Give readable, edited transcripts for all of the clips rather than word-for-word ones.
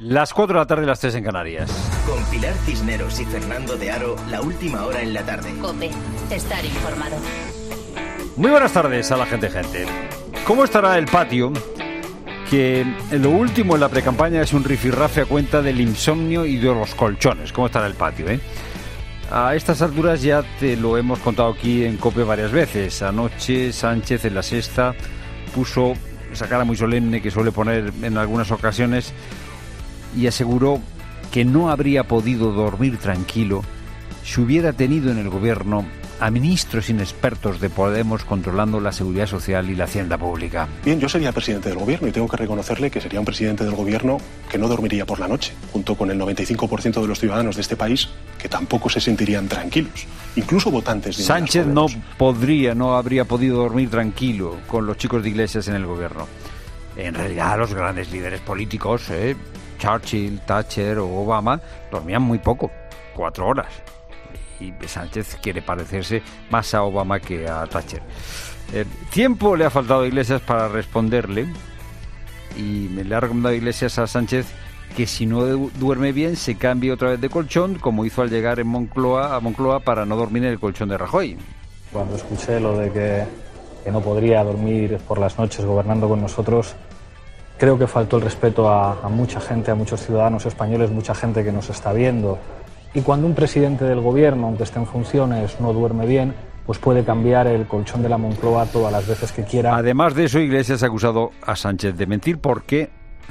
Las 4 de la tarde, las 3 en Canarias. Con Pilar Cisneros y Fernando de Aro, la última hora en la tarde. COPE, estar informado. Muy buenas tardes a la gente. ¿Cómo estará el patio? Que lo último en la precampaña es un rifirrafe a cuenta del insomnio y de los colchones. ¿Cómo estará el patio, A estas alturas ya te lo hemos contado aquí en COPE varias veces. Anoche Sánchez en la sexta puso esa cara muy solemne que suele poner en algunas ocasiones y aseguró que no habría podido dormir tranquilo si hubiera tenido en el gobierno a ministros inexpertos de Podemos controlando la seguridad social y la hacienda pública. Bien, yo sería presidente del gobierno y tengo que reconocerle que sería un presidente del gobierno que no dormiría por la noche, junto con el 95% de los ciudadanos de este país que tampoco se sentirían tranquilos, incluso votantes de Sánchez no habría podido dormir tranquilo con los chicos de Iglesias en el gobierno. En realidad los grandes líderes políticos, Churchill, Thatcher o Obama, dormían muy poco, 4 horas. Y Sánchez quiere parecerse más a Obama que a Thatcher. Tiempo le ha faltado a Iglesias para responderle y le ha recomendado Iglesias a Sánchez que si no duerme bien se cambie otra vez de colchón, como hizo al llegar a Moncloa para no dormir en el colchón de Rajoy. Cuando escuché lo de que no podría dormir por las noches gobernando con nosotros, creo que faltó el respeto a mucha gente, a muchos ciudadanos españoles, mucha gente que nos está viendo. Y cuando un presidente del gobierno, aunque esté en funciones, no duerme bien, pues puede cambiar el colchón de la Moncloa todas las veces que quiera. Además de eso, Iglesias ha acusado a Sánchez de mentir porque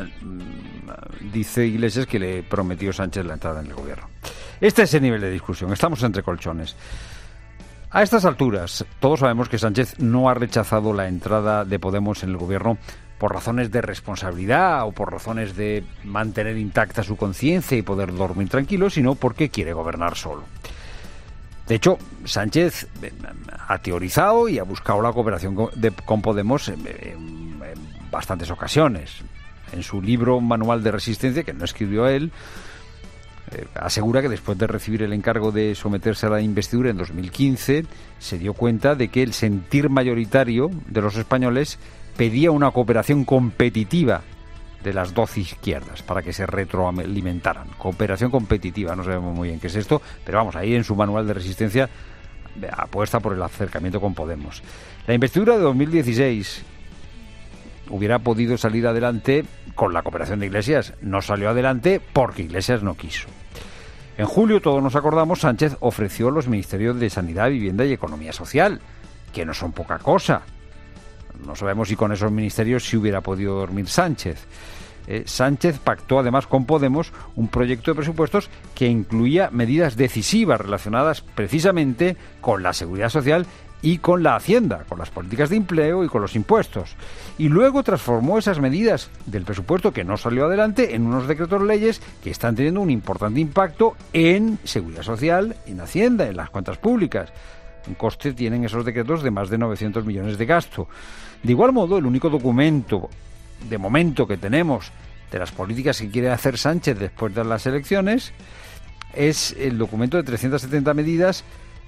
dice Iglesias que le prometió Sánchez la entrada en el gobierno. Este es el nivel de discusión, estamos entre colchones. A estas alturas, todos sabemos que Sánchez no ha rechazado la entrada de Podemos en el gobierno por razones de responsabilidad o por razones de mantener intacta su conciencia y poder dormir tranquilo, sino porque quiere gobernar solo. De hecho, Sánchez ha teorizado y ha buscado la cooperación con Podemos en bastantes ocasiones. En su libro Manual de Resistencia, que no escribió él, asegura que después de recibir el encargo de someterse a la investidura en 2015, se dio cuenta de que el sentir mayoritario de los españoles pedía una cooperación competitiva de las 12 izquierdas para que se retroalimentaran. Cooperación competitiva, no sabemos muy bien qué es esto, pero vamos, ahí en su Manual de Resistencia apuesta por el acercamiento con Podemos. La investidura de 2016 hubiera podido salir adelante con la cooperación de Iglesias. No salió adelante porque Iglesias no quiso. En julio, todos nos acordamos, Sánchez ofreció los ministerios de Sanidad, Vivienda y Economía Social, que no son poca cosa. No sabemos si con esos ministerios sí hubiera podido dormir Sánchez. Sánchez pactó además con Podemos un proyecto de presupuestos que incluía medidas decisivas relacionadas precisamente con la seguridad social y con la hacienda, con las políticas de empleo y con los impuestos. Y luego transformó esas medidas del presupuesto que no salió adelante en unos decretos leyes que están teniendo un importante impacto en seguridad social, en hacienda, en las cuentas públicas. Un coste tienen esos decretos de más de 900 millones de gasto. De igual modo, el único documento de momento que tenemos de las políticas que quiere hacer Sánchez después de las elecciones es el documento de 370 medidas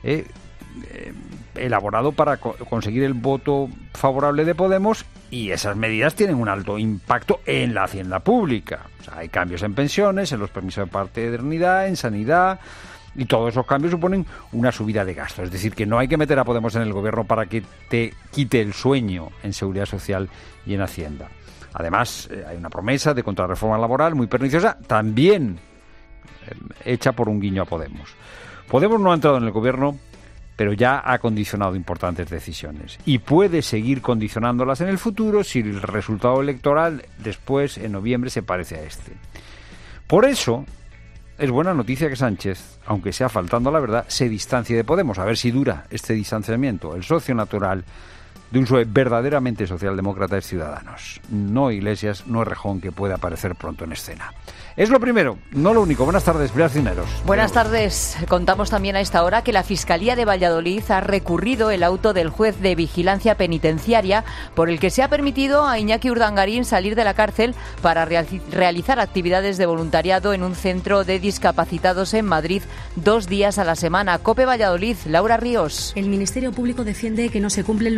elaborado para conseguir el voto favorable de Podemos, y esas medidas tienen un alto impacto en la hacienda pública. O sea, hay cambios en pensiones, en los permisos de paternidad, en sanidad, y todos esos cambios suponen una subida de gastos. Es decir, que no hay que meter a Podemos en el gobierno para que te quite el sueño en seguridad social y en hacienda. Además, hay una promesa de contrarreforma laboral muy perniciosa, también hecha por un guiño a Podemos. Podemos no ha entrado en el gobierno, pero ya ha condicionado importantes decisiones y puede seguir condicionándolas en el futuro si el resultado electoral después, en noviembre, se parece a este. Por eso es buena noticia que Sánchez, aunque sea faltando a la verdad, se distancie de Podemos. A ver si dura este distanciamiento. El socio natural de un PSOE verdaderamente socialdemócrata es Ciudadanos. No Iglesias, no Errejón, que puede aparecer pronto en escena. Es lo primero, no lo único. Buenas tardes, Pilar Cisneros. Buenas tardes. Contamos también a esta hora que la Fiscalía de Valladolid ha recurrido el auto del juez de vigilancia penitenciaria por el que se ha permitido a Iñaki Urdangarín salir de la cárcel para realizar actividades de voluntariado en un centro de discapacitados en Madrid 2 días a la semana. COPE Valladolid, Laura Ríos. El Ministerio Público defiende que no se cumplen los requisitos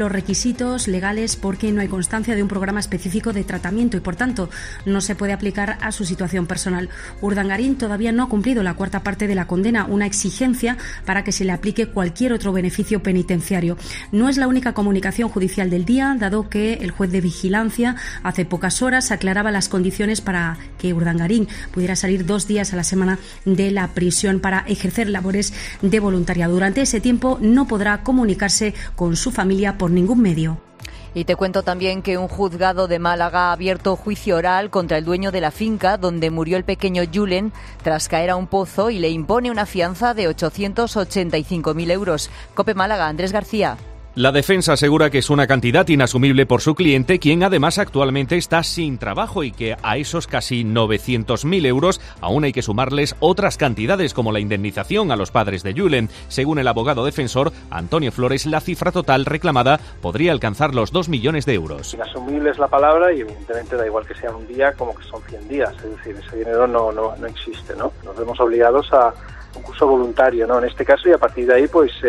requisitos legales porque no hay constancia de un programa específico de tratamiento y, por tanto, no se puede aplicar a su situación personal. Urdangarín todavía no ha cumplido la cuarta parte de la condena, una exigencia para que se le aplique cualquier otro beneficio penitenciario. No es la única comunicación judicial del día, dado que el juez de vigilancia hace pocas horas aclaraba las condiciones para que Urdangarín pudiera salir 2 días a la semana de la prisión para ejercer labores de voluntariado. Durante ese tiempo no podrá comunicarse con su familia por ningún medio. Y te cuento también que un juzgado de Málaga ha abierto juicio oral contra el dueño de la finca donde murió el pequeño Julen tras caer a un pozo y le impone una fianza de 885.000 euros. COPE Málaga, Andrés García. La defensa asegura que es una cantidad inasumible por su cliente, quien además actualmente está sin trabajo y que a esos casi 900.000 euros aún hay que sumarles otras cantidades como la indemnización a los padres de Julen. Según el abogado defensor Antonio Flores, la cifra total reclamada podría alcanzar los 2 millones de euros. Inasumible es la palabra y evidentemente da igual que sea un día como que son 100 días, es decir, ese dinero no existe, ¿no? Nos vemos obligados a un curso voluntario, ¿no? En este caso, y a partir de ahí,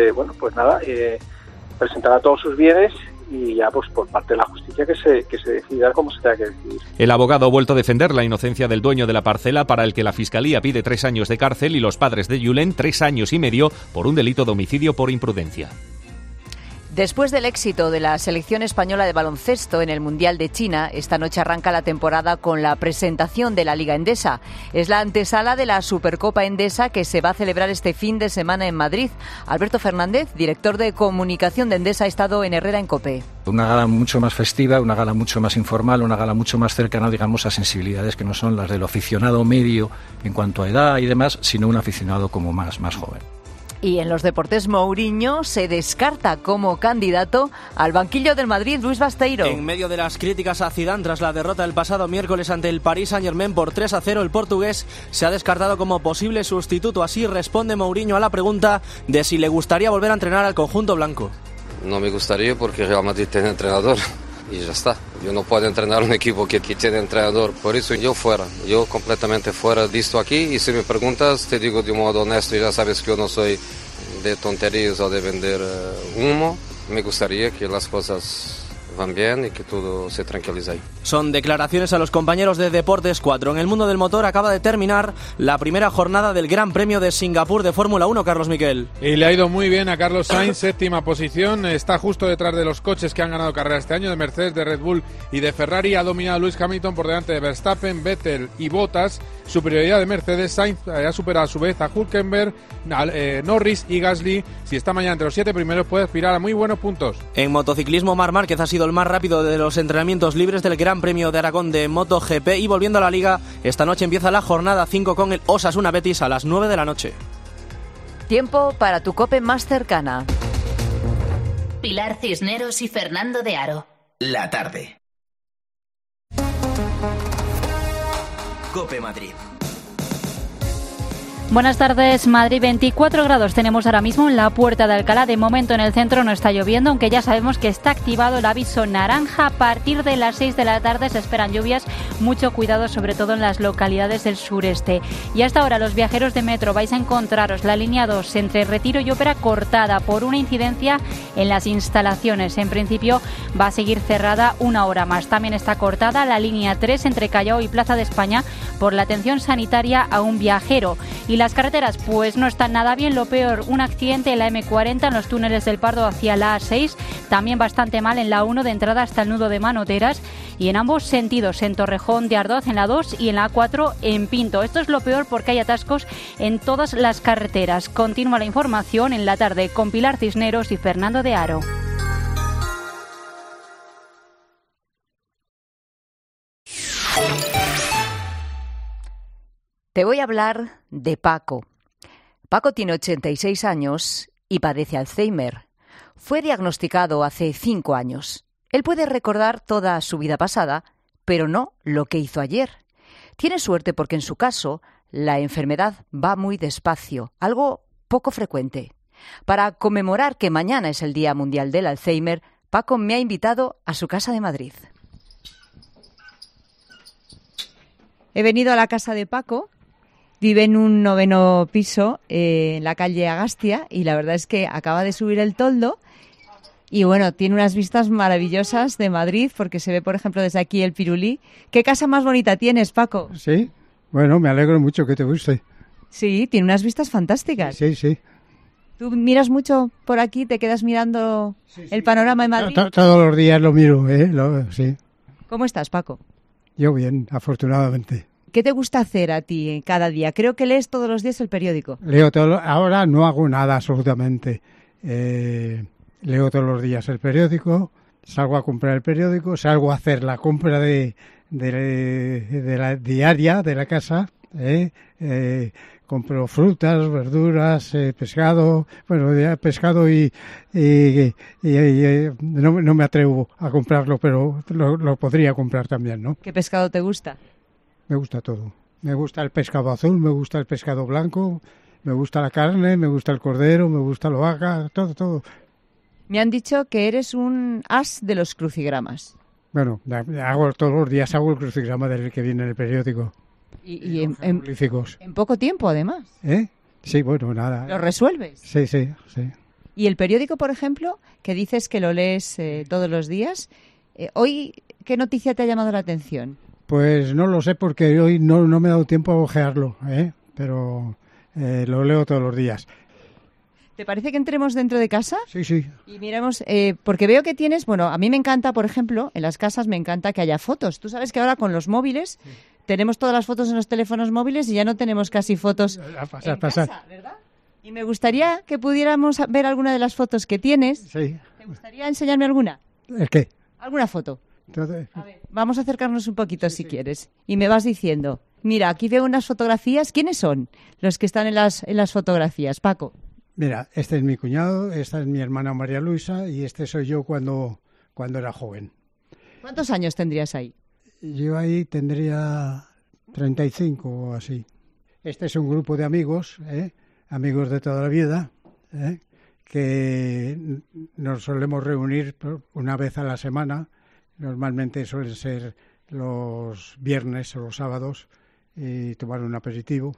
presentará todos sus bienes y ya pues por parte de la justicia que se decida cómo se tenga que decidir. El abogado ha vuelto a defender la inocencia del dueño de la parcela, para el que la Fiscalía pide 3 años de cárcel y los padres de Julen 3 años y medio por un delito de homicidio por imprudencia. Después del éxito de la selección española de baloncesto en el Mundial de China, esta noche arranca la temporada con la presentación de la Liga Endesa. Es la antesala de la Supercopa Endesa que se va a celebrar este fin de semana en Madrid. Alberto Fernández, director de comunicación de Endesa, ha estado en Herrera en COPE. Una gala mucho más festiva, una gala mucho más informal, una gala mucho más cercana, digamos, a sensibilidades que no son las del aficionado medio en cuanto a edad y demás, sino un aficionado como más joven. Y en los deportes, Mourinho se descarta como candidato al banquillo del Madrid. Luis Basteiro. En medio de las críticas a Zidane tras la derrota el pasado miércoles ante el Paris Saint-Germain por 3-0, el portugués se ha descartado como posible sustituto. Así responde Mourinho a la pregunta de si le gustaría volver a entrenar al conjunto blanco. No me gustaría porque Real Madrid tiene entrenador y ya está. Yo no puedo entrenar un equipo que tiene entrenador, por eso yo completamente fuera de esto aquí. Y si me preguntas, te digo de un modo honesto, ya sabes que yo no soy de tonterías o de vender humo. Me gustaría que las cosas van bien y que todo se tranquilice ahí. Son declaraciones a los compañeros de Deportes 4. En el mundo del motor acaba de terminar la primera jornada del Gran Premio de Singapur de Fórmula 1, Carlos Miquel. Y le ha ido muy bien a Carlos Sainz, 7ª posición, está justo detrás de los coches que han ganado carrera este año, de Mercedes, de Red Bull y de Ferrari. Ha dominado Lewis Hamilton por delante de Verstappen, Vettel y Bottas. Superioridad de Mercedes. Sainz ha superado a su vez a Hülkenberg, Norris y Gasly. Si está mañana entre los 7 primeros, puede aspirar a muy buenos puntos. En motociclismo, Marc Márquez ha sido el más rápido de los entrenamientos libres del Gran Premio de Aragón de MotoGP. Y volviendo a la Liga, esta noche empieza la jornada 5 con el Osasuna Betis a las 9 de la noche. Tiempo para tu COPE más cercana. Pilar Cisneros y Fernando de Aro. La tarde. COPE Madrid. Buenas tardes. Madrid, 24 grados tenemos ahora mismo en la Puerta de Alcalá. De momento en el centro no está lloviendo, aunque ya sabemos que está activado el aviso naranja. A partir de las 6 de la tarde se esperan lluvias. Mucho cuidado, sobre todo en las localidades del sureste. Y hasta ahora, los viajeros de metro, vais a encontraros la línea 2 entre Retiro y Ópera cortada por una incidencia en las instalaciones. En principio va a seguir cerrada una hora más. También está cortada la línea 3 entre Callao y Plaza de España por la atención sanitaria a un viajero. Y las carreteras pues no están nada bien. Lo peor, un accidente en la M40 en los túneles del Pardo hacia la A6, también bastante mal en la 1 de entrada hasta el nudo de Manoteras, y en ambos sentidos, en Torrejón de Ardoz en la 2 y en la A4 en Pinto. Esto es lo peor porque hay atascos en todas las carreteras. Continúa la información en la tarde con Pilar Cisneros y Fernando de Aro. Te voy a hablar de Paco. Paco tiene 86 años y padece Alzheimer. Fue diagnosticado hace 5 años. Él puede recordar toda su vida pasada, pero no lo que hizo ayer. Tiene suerte porque en su caso la enfermedad va muy despacio, algo poco frecuente. Para conmemorar que mañana es el Día Mundial del Alzheimer, Paco me ha invitado a su casa de Madrid. He venido a la casa de Paco. Vive en un 9º piso en la calle Agastia y la verdad es que acaba de subir el toldo Y bueno, tiene unas vistas maravillosas de Madrid, porque se ve, por ejemplo, desde aquí el Pirulí. ¿Qué casa más bonita tienes, Paco? Sí, bueno, me alegro mucho que te guste. Sí, tiene unas vistas fantásticas. Sí. ¿Tú miras mucho por aquí? ¿Te quedas mirando el panorama de Madrid? Todos los días lo miro, sí. ¿Cómo estás, Paco? Yo bien, afortunadamente. ¿Qué te gusta hacer a ti cada día? Creo que lees todos los días el periódico. Leo ahora no hago nada absolutamente. Leo todos los días el periódico, salgo a comprar el periódico, salgo a hacer la compra de la diaria de la casa, compro frutas, verduras, pescado, bueno, ya pescado y no me atrevo a comprarlo, pero lo podría comprar también, ¿no? ¿Qué pescado te gusta? Me gusta todo. Me gusta el pescado azul, me gusta el pescado blanco, me gusta la carne, me gusta el cordero, me gusta la vaca, todo. Me han dicho que eres un as de los crucigramas. Bueno, todos los días hago el crucigrama del que viene en el periódico. Y en poco tiempo, además. Sí, bueno, nada. ¿Lo resuelves? Sí. ¿Y el periódico, por ejemplo, que dices que lo lees todos los días? Hoy, ¿qué noticia te ha llamado la atención? Pues no lo sé porque hoy no me he dado tiempo a ojearlo, pero lo leo todos los días. ¿Te parece que entremos dentro de casa? Sí. Y miremos, porque veo que tienes, bueno, a mí me encanta, por ejemplo, en las casas me encanta que haya fotos. Tú sabes que ahora con los móviles tenemos todas las fotos en los teléfonos móviles y ya no tenemos casi fotos en casa, ¿verdad? Y me gustaría que pudiéramos ver alguna de las fotos que tienes. Sí. ¿Te gustaría enseñarme alguna? ¿El qué? ¿Alguna foto? Entonces... A ver, vamos a acercarnos un poquito si quieres. Y me vas diciendo, mira, aquí veo unas fotografías. ¿Quiénes son los que están en las fotografías, Paco? Mira, este es mi cuñado, esta es mi hermana María Luisa y este soy yo cuando era joven. ¿Cuántos años tendrías ahí? Yo ahí tendría 35 o así. Este es un grupo de amigos, amigos de toda la vida, que nos solemos reunir una vez a la semana. Normalmente suelen ser los viernes o los sábados y tomar un aperitivo.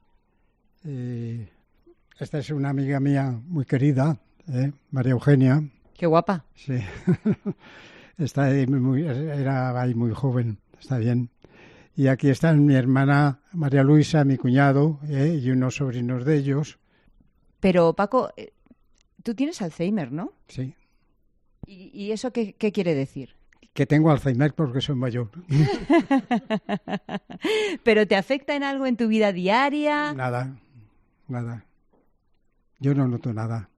Esta es una amiga mía muy querida, María Eugenia. Qué guapa. Sí. Era ahí muy joven, está bien. Y aquí están mi hermana María Luisa, mi cuñado, y unos sobrinos de ellos. Pero, Paco, tú tienes Alzheimer, ¿no? Sí. ¿Y eso qué quiere decir? Que tengo Alzheimer porque soy mayor. ¿Pero te afecta en algo en tu vida diaria? Nada. Yo no noto nada.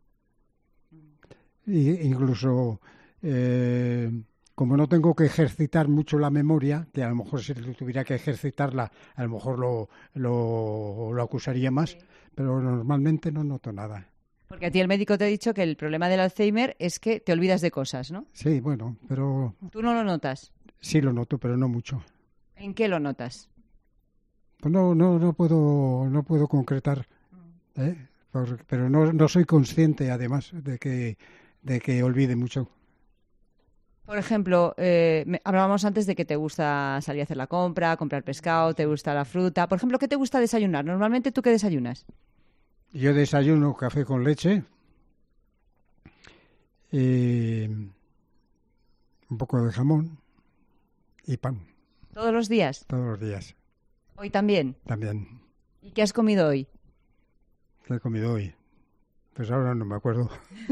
Incluso, como no tengo que ejercitar mucho la memoria, que a lo mejor si tuviera que ejercitarla, a lo mejor lo acusaría más, pero normalmente no noto nada. Porque a ti el médico te ha dicho que el problema del Alzheimer es que te olvidas de cosas, ¿no? Sí, bueno, pero... ¿Tú no lo notas? Sí lo noto, pero no mucho. ¿En qué lo notas? Pues no puedo concretar, pero no soy consciente, además, de que olvide mucho. Por ejemplo, hablábamos antes de que te gusta salir a hacer la compra, comprar pescado, te gusta la fruta. Por ejemplo, ¿qué te gusta desayunar? Normalmente, ¿tú qué desayunas? Yo desayuno café con leche y un poco de jamón y pan. ¿Todos los días? Todos los días. ¿Hoy también? También. ¿Y qué has comido hoy? ¿Qué he comido hoy? Pues ahora no me acuerdo.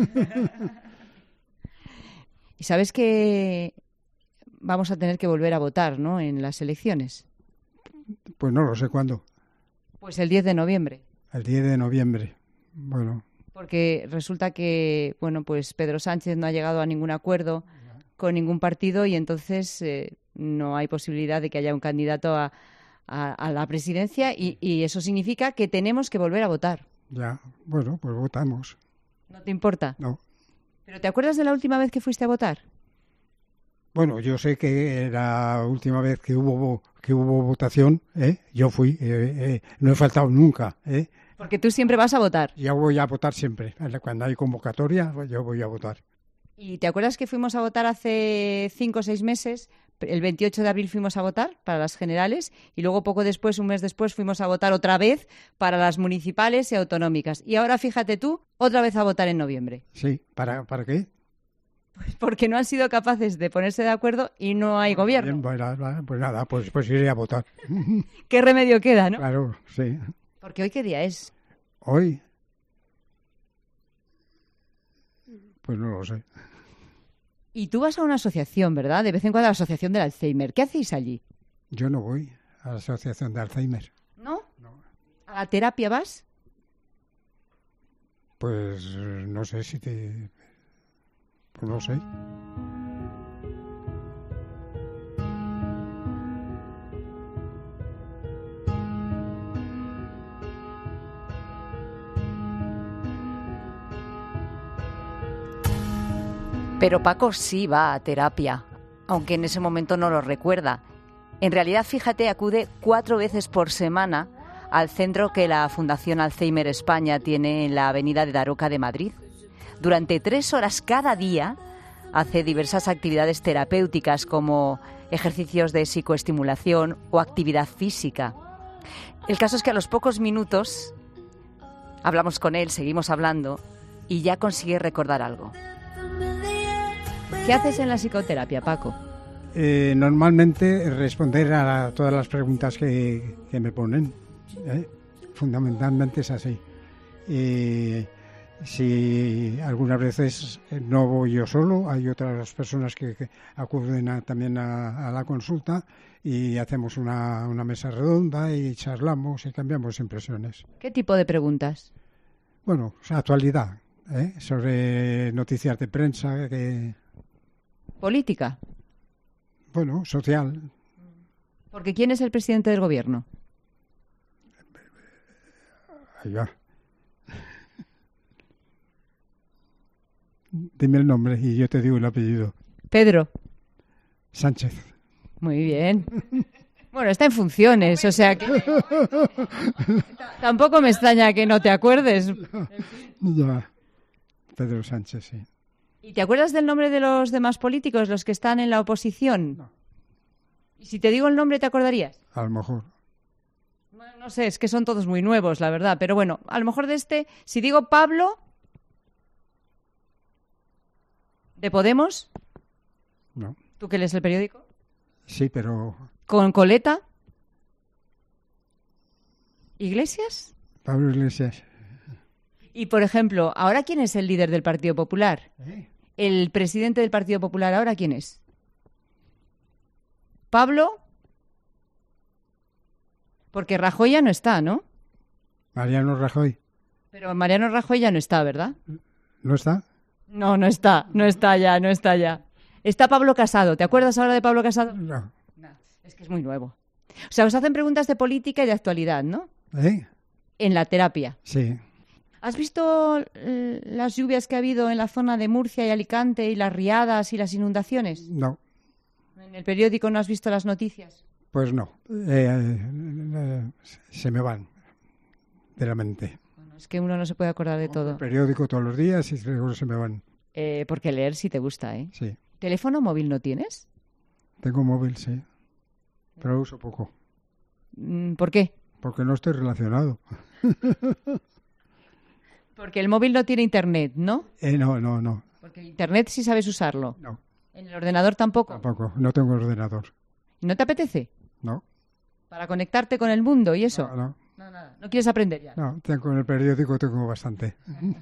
Y sabes que vamos a tener que volver a votar, ¿no?, en las elecciones. Pues no lo sé cuándo. Pues el 10 de noviembre. El 10 de noviembre, bueno. Porque resulta que, bueno, pues Pedro Sánchez no ha llegado a ningún acuerdo con ningún partido y entonces no hay posibilidad de que haya un candidato a la presidencia y eso significa que tenemos que volver a votar. Ya, bueno, pues votamos. ¿No te importa? No. ¿Pero te acuerdas de la última vez que fuiste a votar? Bueno, yo sé que la última vez que hubo votación, yo fui, no he faltado nunca. Porque tú siempre vas a votar. Yo voy a votar siempre. Cuando hay convocatoria, yo voy a votar. ¿Y te acuerdas que fuimos a votar hace 5 o 6 meses? El 28 de abril fuimos a votar para las generales y luego poco después, un mes después, fuimos a votar otra vez para las municipales y autonómicas. Y ahora, fíjate tú, otra vez a votar en noviembre. Sí, ¿para qué? Pues porque no han sido capaces de ponerse de acuerdo y no hay gobierno. Bien, bueno, pues nada, pues iré a votar. ¿Qué remedio queda, no? Claro, sí. Porque hoy, ¿qué día es? Hoy, pues no lo sé. Y tú vas a una asociación, ¿verdad? De vez en cuando a la asociación del Alzheimer. ¿Qué hacéis allí? Yo no voy a la asociación de Alzheimer. ¿No? ¿A la terapia vas? Pues no sé si te... Pues no sé. Pero Paco sí va a terapia, aunque en ese momento no lo recuerda. En realidad, fíjate, acude 4 veces por semana al centro que la Fundación Alzheimer España tiene en la avenida de Daroca de Madrid. Durante 3 horas cada día hace diversas actividades terapéuticas como ejercicios de psicoestimulación o actividad física. El caso es que a los pocos minutos hablamos con él, seguimos hablando y ya consigue recordar algo. ¿Qué haces en la psicoterapia, Paco? Normalmente responder a todas las preguntas que me ponen. Fundamentalmente es así. Si algunas veces no voy yo solo, hay otras personas que acuden también a la consulta y hacemos una mesa redonda y charlamos y cambiamos impresiones. ¿Qué tipo de preguntas? Bueno, actualidad, sobre noticias de prensa. ¿Política? Bueno, social. Porque ¿quién es el presidente del gobierno? Ahí va. Dime el nombre y yo te digo el apellido. Pedro Sánchez. Muy bien. Bueno, está en funciones, o sea que... Tampoco me extraña que no te acuerdes. Ya. Pedro Sánchez, sí. ¿Y te acuerdas del nombre de los demás políticos, los que están en la oposición? No. ¿Y si te digo el nombre, te acordarías? A lo mejor. Bueno, no sé, es que son todos muy nuevos, la verdad. Pero bueno, a lo mejor de este, si digo Pablo... ¿De Podemos? No. ¿Tú que lees el periódico? Sí, pero... ¿Con Coleta? ¿Iglesias? Pablo Iglesias. Y, por ejemplo, ¿ahora quién es el líder del Partido Popular? ¿El presidente del Partido Popular ahora quién es? ¿Pablo? Porque Rajoy ya no está, ¿no? Mariano Rajoy. Pero Mariano Rajoy ya no está, ¿verdad? ¿No está? No, no está ya. Está Pablo Casado. ¿Te acuerdas ahora de Pablo Casado? No. Es que es muy nuevo. O sea, os hacen preguntas de política y de actualidad, ¿no? En la terapia. Sí. ¿Has visto las lluvias que ha habido en la zona de Murcia y Alicante y las riadas y las inundaciones? No. ¿En el periódico no has visto las noticias? Pues no. Se me van de la mente. Bueno, es que uno no se puede acordar de todo. El periódico todos los días y luego se me van. Porque leer sí te gusta, ¿eh? Sí. ¿Teléfono móvil no tienes? Tengo móvil, sí. Pero lo uso poco. ¿Por qué? Porque no estoy relacionado. Porque el móvil no tiene internet, ¿no? No. Porque internet sí sabes usarlo. No. ¿En el ordenador tampoco? Tampoco, no tengo ordenador. ¿No te apetece? No. ¿Para conectarte con el mundo y eso? No. No, nada. ¿No quieres aprender ya? No, tengo en el periódico, tengo bastante.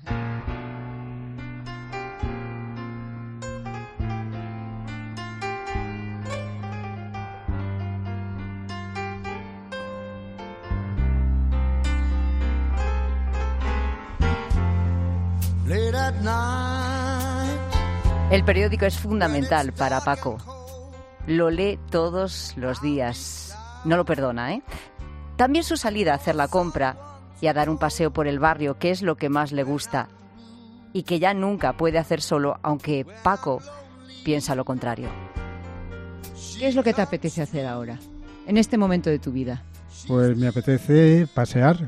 El periódico es fundamental para Paco. Lo lee todos los días. No lo perdona, ¿eh? También su salida a hacer la compra y a dar un paseo por el barrio, que es lo que más le gusta y que ya nunca puede hacer solo, aunque Paco piensa lo contrario. ¿Qué es lo que te apetece hacer ahora, en este momento de tu vida? Pues me apetece pasear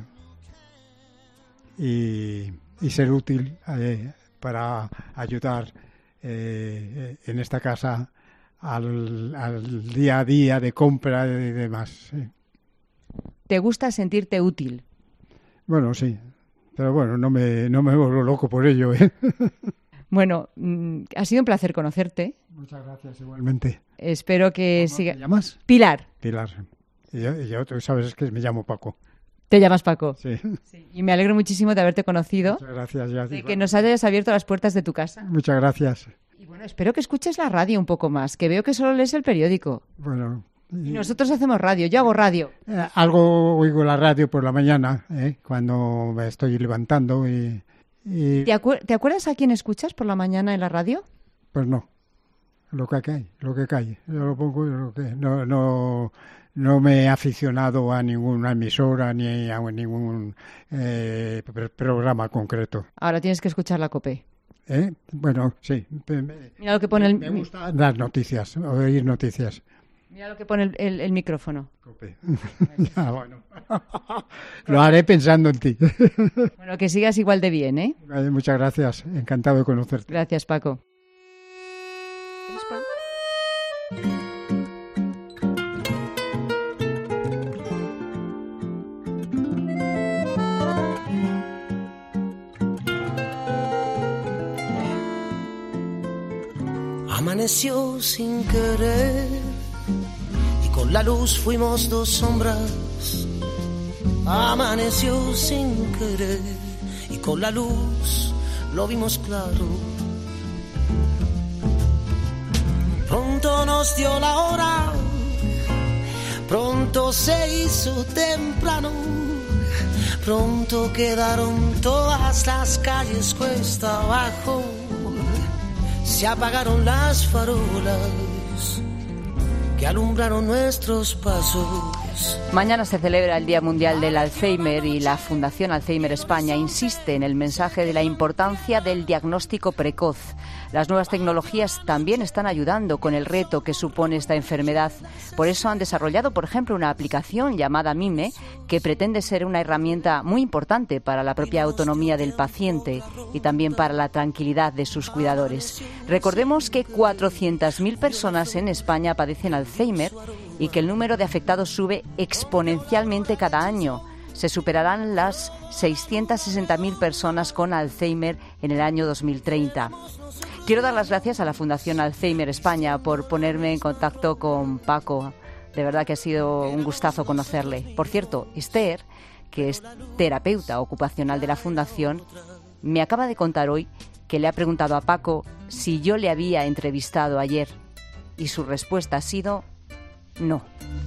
y ser útil para ayudar en esta casa al día a día de compra y demás. Sí. ¿Te gusta sentirte útil? Bueno, sí, pero bueno, no me vuelvo loco por ello, ¿eh? Bueno, ha sido un placer conocerte. Muchas gracias, igualmente. Espero que siga. ¿Te llamas? Pilar. Pilar. Y yo, tú sabes que me llamo Paco. ¿Te llamas Paco? Sí. Y me alegro muchísimo de haberte conocido. Muchas gracias. Ya, de que nos hayas abierto las puertas de tu casa. Muchas gracias. Y bueno, espero que escuches la radio un poco más, que veo que solo lees el periódico. Bueno. Y nosotros hacemos radio, yo hago radio. Algo oigo la radio por la mañana, cuando me estoy levantando y... ¿Te acuerdas a quién escuchas por la mañana en la radio? Pues no, lo que cae. Yo lo pongo, no me he aficionado a ninguna emisora ni a ningún programa concreto. Ahora tienes que escuchar la COPE. Bueno, sí. Mira lo que pone me gusta dar noticias, oír noticias. Mira lo que pone el micrófono. Bueno. Lo haré pensando en ti. Bueno, que sigas igual de bien, ¿eh? Muchas gracias. Encantado de conocerte. Gracias, Paco. Amaneció sin querer y con la luz fuimos dos sombras. Amaneció sin querer y con la luz lo vimos claro. Pronto nos dio la hora, pronto se hizo temprano, pronto quedaron todas las calles cuesta abajo. Se apagaron las farolas que alumbraron nuestros pasos. Mañana se celebra el Día Mundial del Alzheimer y la Fundación Alzheimer España insiste en el mensaje de la importancia del diagnóstico precoz. Las nuevas tecnologías también están ayudando con el reto que supone esta enfermedad. Por eso han desarrollado, por ejemplo, una aplicación llamada Mime, que pretende ser una herramienta muy importante para la propia autonomía del paciente y también para la tranquilidad de sus cuidadores. Recordemos que 400.000 personas en España padecen Alzheimer y que el número de afectados sube exponencialmente cada año. Se superarán las 660.000 personas con Alzheimer en el año 2030. Quiero dar las gracias a la Fundación Alzheimer España por ponerme en contacto con Paco. De verdad que ha sido un gustazo conocerle. Por cierto, Esther, que es terapeuta ocupacional de la Fundación, me acaba de contar hoy que le ha preguntado a Paco si yo le había entrevistado ayer. Y su respuesta ha sido no.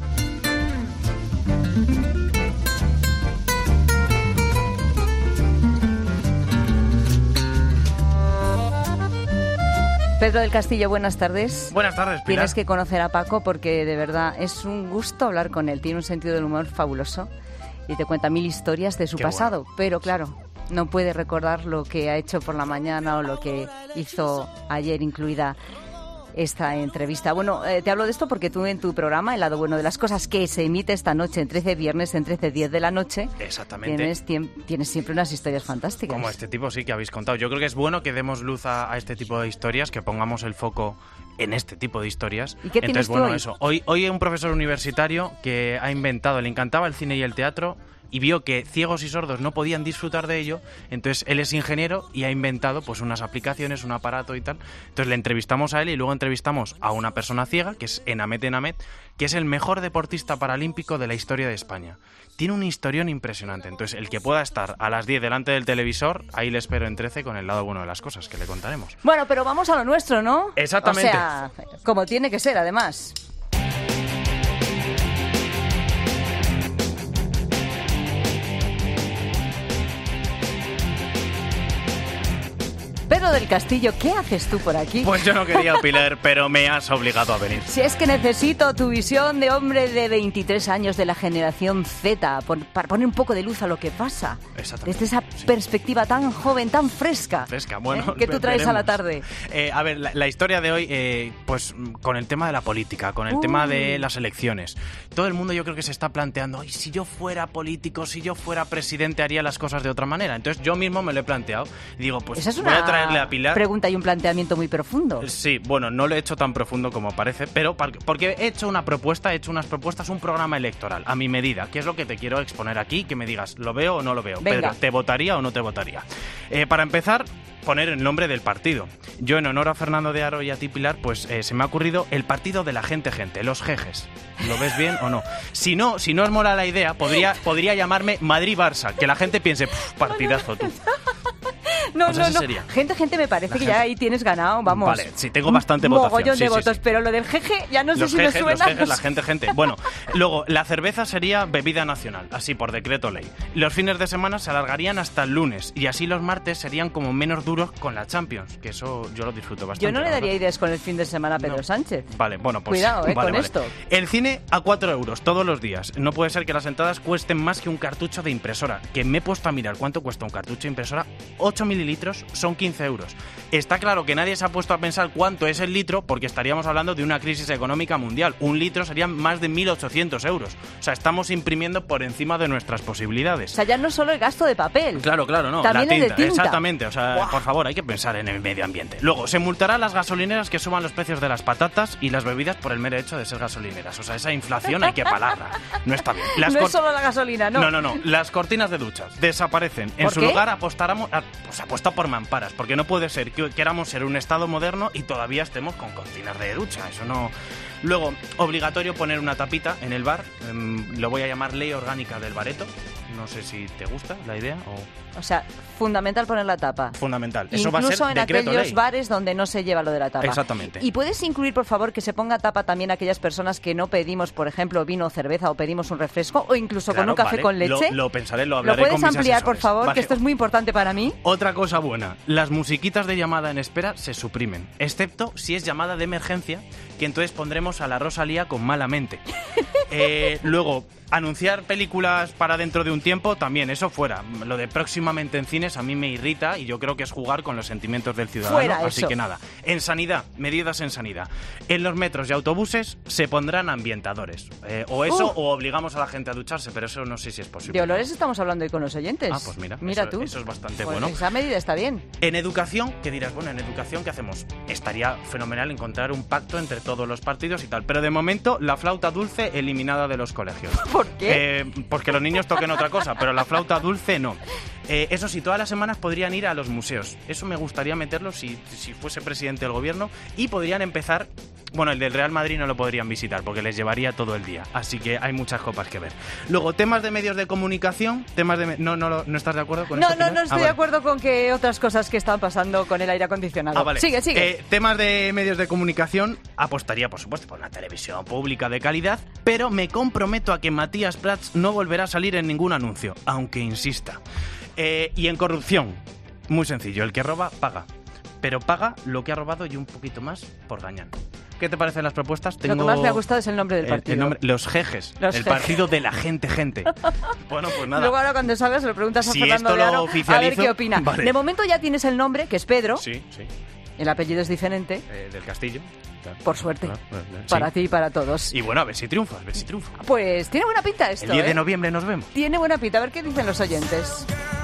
Pedro del Castillo, buenas tardes. Buenas tardes, Pilar. Tienes que conocer a Paco porque de verdad es un gusto hablar con él. Tiene un sentido del humor fabuloso y te cuenta 1000 historias de su pasado. Bueno. Pero claro, no puede recordar lo que ha hecho por la mañana o lo que hizo ayer, incluida esta entrevista. Bueno, te hablo de esto porque tú en tu programa, El lado bueno de las cosas, que se emite esta noche en 13 viernes, en 13:10 de la noche, exactamente, tienes siempre unas historias fantásticas. Como este tipo, sí, que habéis contado. Yo creo que es bueno que demos luz a este tipo de historias, que pongamos el foco en este tipo de historias. ¿Y qué tienes tú hoy? Eso. Hoy un profesor universitario que ha inventado, le encantaba el cine y el teatro, y vio que ciegos y sordos no podían disfrutar de ello, entonces él es ingeniero y ha inventado pues unas aplicaciones, un aparato y tal. Entonces le entrevistamos a él y luego entrevistamos a una persona ciega, que es Enamet Enamet, que es el mejor deportista paralímpico de la historia de España. Tiene un historión impresionante, entonces el que pueda estar a las 10 delante del televisor, ahí le espero en 13 con el lado bueno de las cosas, que le contaremos. Bueno, pero vamos a lo nuestro, ¿no? Exactamente. O sea, como tiene que ser, además. Pedro del Castillo, ¿qué haces tú por aquí? Pues yo no quería, Pilar, pero me has obligado a venir. Si es que necesito tu visión de hombre de 23 años de la generación Z, para poner un poco de luz a lo que pasa. Desde esa perspectiva tan joven, tan fresca. Bueno. Que tú traes a la tarde. A ver, la historia de hoy, pues con el tema de la política, con el tema de las elecciones. Todo el mundo yo creo que se está planteando, ay, si yo fuera político, si yo fuera presidente, haría las cosas de otra manera. Entonces yo mismo me lo he planteado. Y digo, pues esa es voy a traerle a Pilar. Pregunta y un planteamiento muy profundo. Sí, bueno, no lo he hecho tan profundo como parece, pero porque he hecho unas propuestas, un programa electoral a mi medida, que es lo que te quiero exponer aquí, que me digas, ¿lo veo o no lo veo? Venga. Pedro, ¿te votaría o no te votaría? Para empezar, poner el nombre del partido. Yo, en honor a Fernando de Aro y a ti, Pilar, pues se me ha ocurrido el partido de la gente, los jejes. ¿Lo ves bien o no? Si no os mola la idea, podría llamarme Madrid-Barça, que la gente piense, partidazo tú. No, pues no. Sería. Gente, me parece que ya ahí tienes ganado, vamos. Vale, sí, tengo bastante votación. Mogollón de sí, votos, sí. Pero lo del jeje ya no sé si me suena. Los jejes, la gente. Bueno, luego, la cerveza sería bebida nacional, así por decreto ley. Los fines de semana se alargarían hasta el lunes, y así los martes serían como menos duros con la Champions, que eso yo lo disfruto bastante. Yo no le daría ideas con el fin de semana a Pedro Sánchez. Vale, bueno, pues... Cuidado, con esto. El cine a 4 euros todos los días. No puede ser que las entradas cuesten más que un cartucho de impresora, que me he puesto a mirar cuánto cuesta un cartucho de impresora. 8 mililitros son 15 euros. Está claro que nadie se ha puesto a pensar cuánto es el litro, porque estaríamos hablando de una crisis económica mundial. Un litro serían más de 1.800 euros. O sea, estamos imprimiendo por encima de nuestras posibilidades. O sea, ya no solo el gasto de papel. Claro, no. También la tinta, el de tinta. Exactamente. O sea, por favor, hay que pensar en el medio ambiente. Luego, se multará a las gasolineras que suban los precios de las patatas y las bebidas por el mero hecho de ser gasolineras. O sea, esa inflación hay que palarla. No está bien. No es solo la gasolina, ¿no? No. Las cortinas de duchas desaparecen. En su lugar apuesta por mamparas, porque no puede ser que queramos ser un estado moderno y todavía estemos con cortinas de ducha. Eso no... Luego, obligatorio poner una tapita en el bar. Lo voy a llamar ley orgánica del bareto. No sé si te gusta la idea O sea, fundamental poner la tapa. Fundamental. Eso va a ser decreto ley. Incluso en aquellos bares donde no se lleva lo de la tapa. Exactamente. ¿Y puedes incluir, por favor, que se ponga tapa también a aquellas personas que no pedimos, por ejemplo, vino o cerveza, o pedimos un refresco, o incluso con un café con leche? Lo pensaré, lo hablaré con mis asesores. ¿Lo puedes ampliar, por favor, que esto es muy importante para mí? Otra cosa buena. Las musiquitas de llamada en espera se suprimen, excepto si es llamada de emergencia, que entonces pondremos a la Rosalía con Malamente. Luego, anunciar películas para dentro de un tiempo, también, eso fuera. Lo de próximamente en cines a mí me irrita y yo creo que es jugar con los sentimientos del ciudadano. Fuera así eso. Que nada. En sanidad, medidas en sanidad. En los metros y autobuses se pondrán ambientadores. O obligamos a la gente a ducharse, pero eso no sé si es posible. De olores estamos hablando hoy con los oyentes. Ah, pues mira tú. Eso es bastante pues bueno. Esa medida está bien. En educación, ¿qué dirás? Bueno, en educación, ¿qué hacemos? Estaría fenomenal encontrar un pacto entre todos los partidos y tal. Pero de momento, la flauta dulce eliminada de los colegios. ¿Por qué? Pues que los niños toquen otra cosa, pero la flauta dulce no. Eso sí, todas las semanas podrían ir a los museos. Eso me gustaría meterlo si fuese presidente del gobierno. Y podrían empezar... Bueno, el del Real Madrid no lo podrían visitar porque les llevaría todo el día. Así que hay muchas copas que ver. Luego, temas de medios de comunicación. ¿No estás de acuerdo con eso? No estoy de acuerdo con que otras cosas que están pasando con el aire acondicionado. Vale. Sigue. Temas de medios de comunicación. Apostaría, por supuesto, por una televisión pública de calidad. Pero me comprometo a que Matías Prats no volverá a salir en ningún anuncio, aunque insista. Y en corrupción, muy sencillo. El que roba, paga. Pero paga lo que ha robado y un poquito más por gañán. ¿Qué te parecen las propuestas? Lo que más me ha gustado es el nombre del partido. Los jejes. Partido de la gente. Bueno, pues nada. Luego ahora cuando salgas se lo preguntas a Fernando de Aro a ver qué opina. Vale. De momento ya tienes el nombre, que es Pedro. Sí. El apellido es diferente. Del Castillo. Por suerte. Para ti y para todos. Y bueno, a ver si triunfa. Pues tiene buena pinta esto. El 10 de noviembre nos vemos. Tiene buena pinta. A ver qué dicen los oyentes.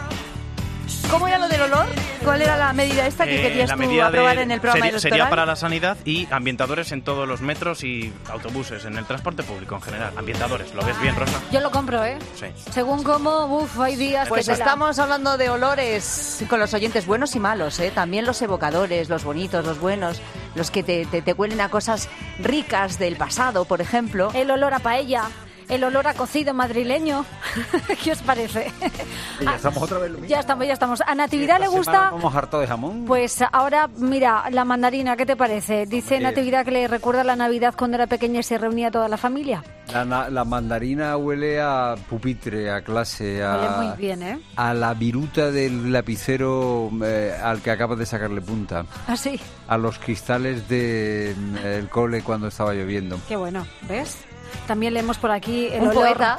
¿Cómo era lo del olor? ¿Cuál era la medida esta que querías tú aprobar en el programa electoral? Sería para la sanidad y ambientadores en todos los metros y autobuses, en el transporte público en general. Ambientadores, ¿lo ves bien, Rosa? Yo lo compro, ¿eh? Sí. Según cómo, hay días pues que estamos hablando de olores con los oyentes buenos y malos, ¿eh? También los evocadores, los bonitos, los buenos, los que te huelen a cosas ricas del pasado, por ejemplo. El olor a paella. El olor a cocido madrileño. ¿Qué os parece? Y ya estamos otra vez lo mismo. Ya estamos. ¿A Natividad le gusta? ¿Como harto de jamón? Pues ahora, mira, la mandarina, ¿qué te parece? Dice Natividad que le recuerda la Navidad cuando era pequeña y se reunía toda la familia. La mandarina huele a pupitre, a clase, huele muy bien, ¿eh? A la viruta del lapicero al que acabas de sacarle punta. ¿Ah, sí? A los cristales del cole cuando estaba lloviendo. Qué bueno, ¿ves? También leemos por aquí el olor. Poeta.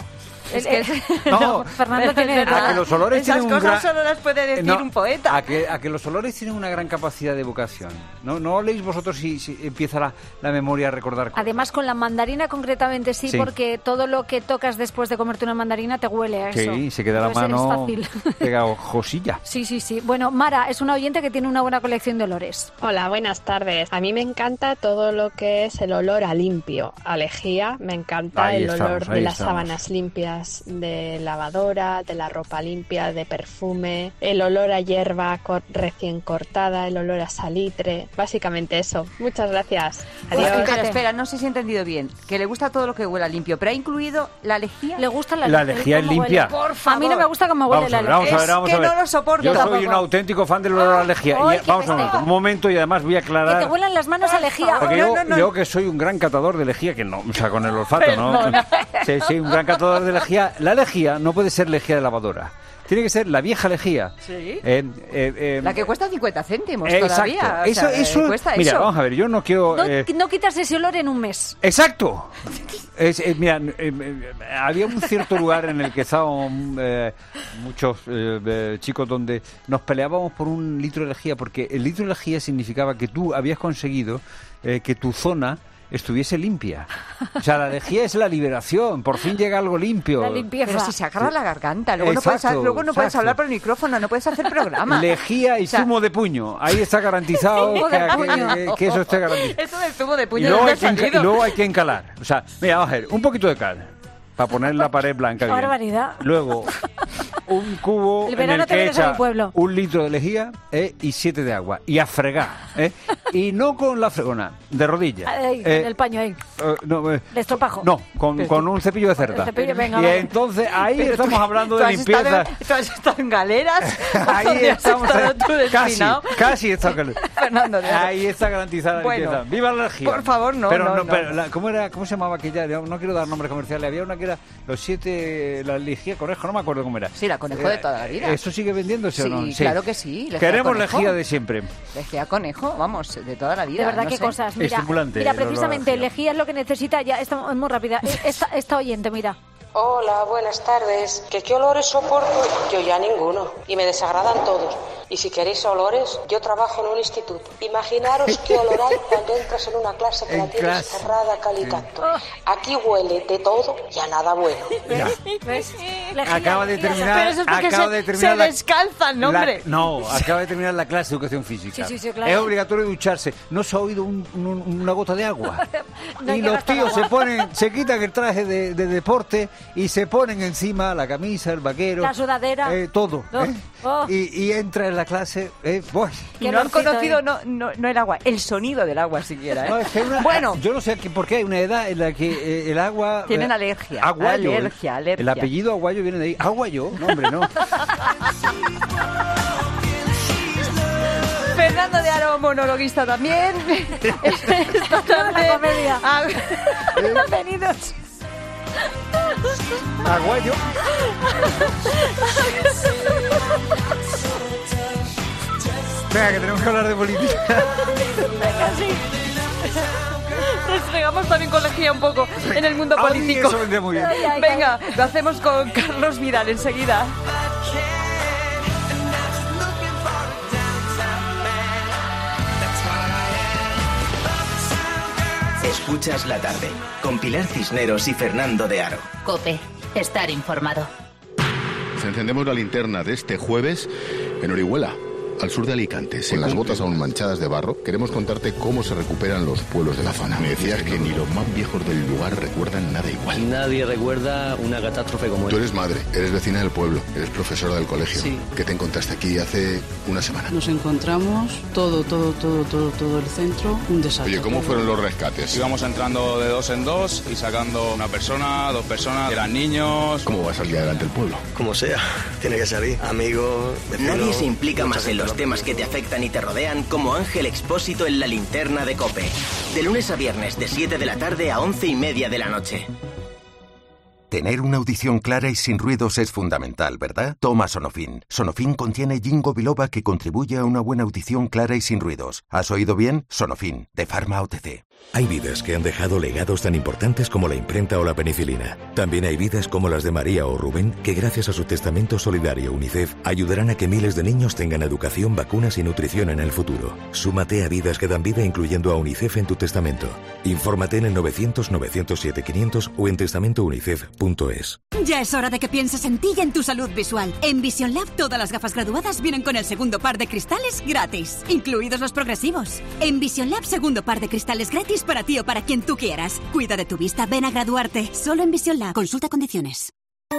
No, Fernando tiene a que los olores esas tienen cosas solo las puede decir un poeta. A que los olores tienen una gran capacidad de evocación. ¿No leéis vosotros si empieza la memoria a recordar cosas? Además, con la mandarina concretamente sí, porque todo lo que tocas después de comerte una mandarina te huele a eso. Sí, se queda la mano pegajosilla. Sí. Bueno, Mara es una oyente que tiene una buena colección de olores. Hola, buenas tardes. A mí me encanta todo lo que es el olor a limpio, a lejía. Me encanta el olor de las sábanas limpias olores de lavadora, de la ropa limpia, de perfume, el olor a hierba recién cortada, el olor a salitre, básicamente eso. Muchas gracias. Adiós. Espera, no sé si he entendido bien. Que le gusta todo lo que huela limpio, pero ha incluido la lejía. Le gusta la lejía es limpia. Por favor. A mí no me gusta cómo huele la lejía. Vamos a ver. No lo soporto. Yo soy un auténtico fan del olor a la lejía. Vamos a un momento y además voy a aclarar. Que te huelan las manos a lejía. Porque yo que soy un gran catador de lejía, que no, o sea, con el olfato, ¿no? Sí, un gran catador de lejía. La lejía no puede ser lejía de lavadora. Tiene que ser la vieja lejía. Sí. La que cuesta 50 céntimos Exacto. todavía. O sea, eso cuesta mira, eso. vamos a ver, yo no quiero... No quitas ese olor en un mes. ¡Exacto! Mira, había un cierto lugar en el que estábamos muchos chicos donde nos peleábamos por un litro de lejía, porque el litro de lejía significaba que tú habías conseguido que tu zona estuviese limpia. O sea, la lejía es la liberación, por fin llega algo limpio. La limpieza. Pero si se agarra la garganta, luego no puedes hablar por el micrófono, no puedes hacer programa. Lejía y zumo de puño, ahí está garantizado que eso esté garantizado. Eso del zumo de Y puño luego hay que encalar. O sea, mira, vamos a ver, un poquito de cal para poner la pared blanca bien. Barbaridad. Luego, un cubo en el que echa 1 litro de lejía y 7 de agua. Y a fregar. Y no con la fregona, de rodillas. El paño ahí. De estropajo. No, con un cepillo de cerda. Entonces, ahí pero estamos hablando de limpieza. ¿Tú has estado en galeras? Ahí estamos. Casi está Fernando, ahí está garantizada la limpieza. ¡Viva la lejía! Por favor, no. Pero ¿cómo se llamaba aquella? No quiero dar nombres comerciales. Había una que era los 7, la lejía conejo, no me acuerdo cómo era. Sí, la conejo de toda la vida. ¿Eso sigue vendiéndose o no? Sí, claro que sí. Queremos lejía de siempre. Lejía conejo, vamos, de toda la vida. De verdad, qué cosas. Mira, precisamente lejía es lo que necesita, ya está muy rápida. Esta oyente, mira. Hola, buenas tardes. ¿Qué olores soporto? Yo ya ninguno. Y me desagradan todos. Y si queréis olores, yo trabajo en un instituto. Imaginaros qué olor hay cuando entras en una clase que la tienes cerrada, cal y canto. Aquí huele de todo y a nada bueno. ¿Ves? Acaba de terminar. Pero eso es porque se descalzan, hombre. Acaba de terminar la clase de educación física. Sí, claro. Es obligatorio ducharse. No se ha oído una gota de agua. Y los tíos se quitan el traje de deporte y se ponen encima la camisa, el vaquero, la sudadera, todo. Y entra en la clase. Y no han conocido no el agua, el sonido del agua siquiera. No, es que bueno, yo no sé por qué hay una edad en la que el agua. Tienen alergia. Aguayo. Alergia. El apellido Aguayo viene de ahí. Aguayo, no, hombre, no. Fernando de Aro, monologuista también. Esta tarde. Comedia. Bienvenidos. Aguayo. Venga, que tenemos que hablar de política. Venga, sí. Restregamos también con lejía un poco en el mundo político. Eso vendría muy bien. Venga, lo hacemos con Carlos Vidal enseguida. Escuchas la tarde con Pilar Cisneros y Fernando de Aro. COPE, estar informado. Encendemos la linterna de este jueves en Orihuela, al sur de Alicante. Con las botas aún manchadas de barro, queremos contarte cómo se recuperan los pueblos de la zona. Me decías que ni los más viejos del lugar recuerdan nada igual. Nadie recuerda una catástrofe como esta. Tú eres madre, eres vecina del pueblo, eres profesora del colegio. Sí. ¿Qué te encontraste aquí hace una semana? Nos encontramos todo el centro, un desastre. Oye, ¿cómo fueron los rescates? Íbamos entrando de 2 en 2 y sacando una persona, 2 personas, eran niños. ¿Cómo va a salir adelante el pueblo? Como sea, tiene que salir. Amigos, vecinos. Nadie se implica más en los temas que te afectan y te rodean como Ángel Expósito en la linterna de COPE. De lunes a viernes de 7 de la tarde a 11:30 de la noche. Tener una audición clara y sin ruidos es fundamental, ¿verdad? Toma Sonofin. Sonofin contiene ginkgo biloba que contribuye a una buena audición clara y sin ruidos. ¿Has oído bien? Sonofin, de Pharma OTC. Hay vidas que han dejado legados tan importantes como la imprenta o la penicilina. También hay vidas como las de María o Rubén, que gracias a su testamento solidario UNICEF ayudarán a que miles de niños tengan educación, vacunas y nutrición en el futuro. Súmate a vidas que dan vida incluyendo a UNICEF en tu testamento. Infórmate en el 900-907-500 o en testamentounicef.es. Ya es hora de que pienses en ti y en tu salud visual. En Vision Lab todas las gafas graduadas vienen con el segundo par de cristales gratis, incluidos los progresivos. En Vision Lab segundo par de cristales gratis para ti o para quien tú quieras. Cuida de tu vista, ven a graduarte. Solo en Vision Lab. Consulta condiciones.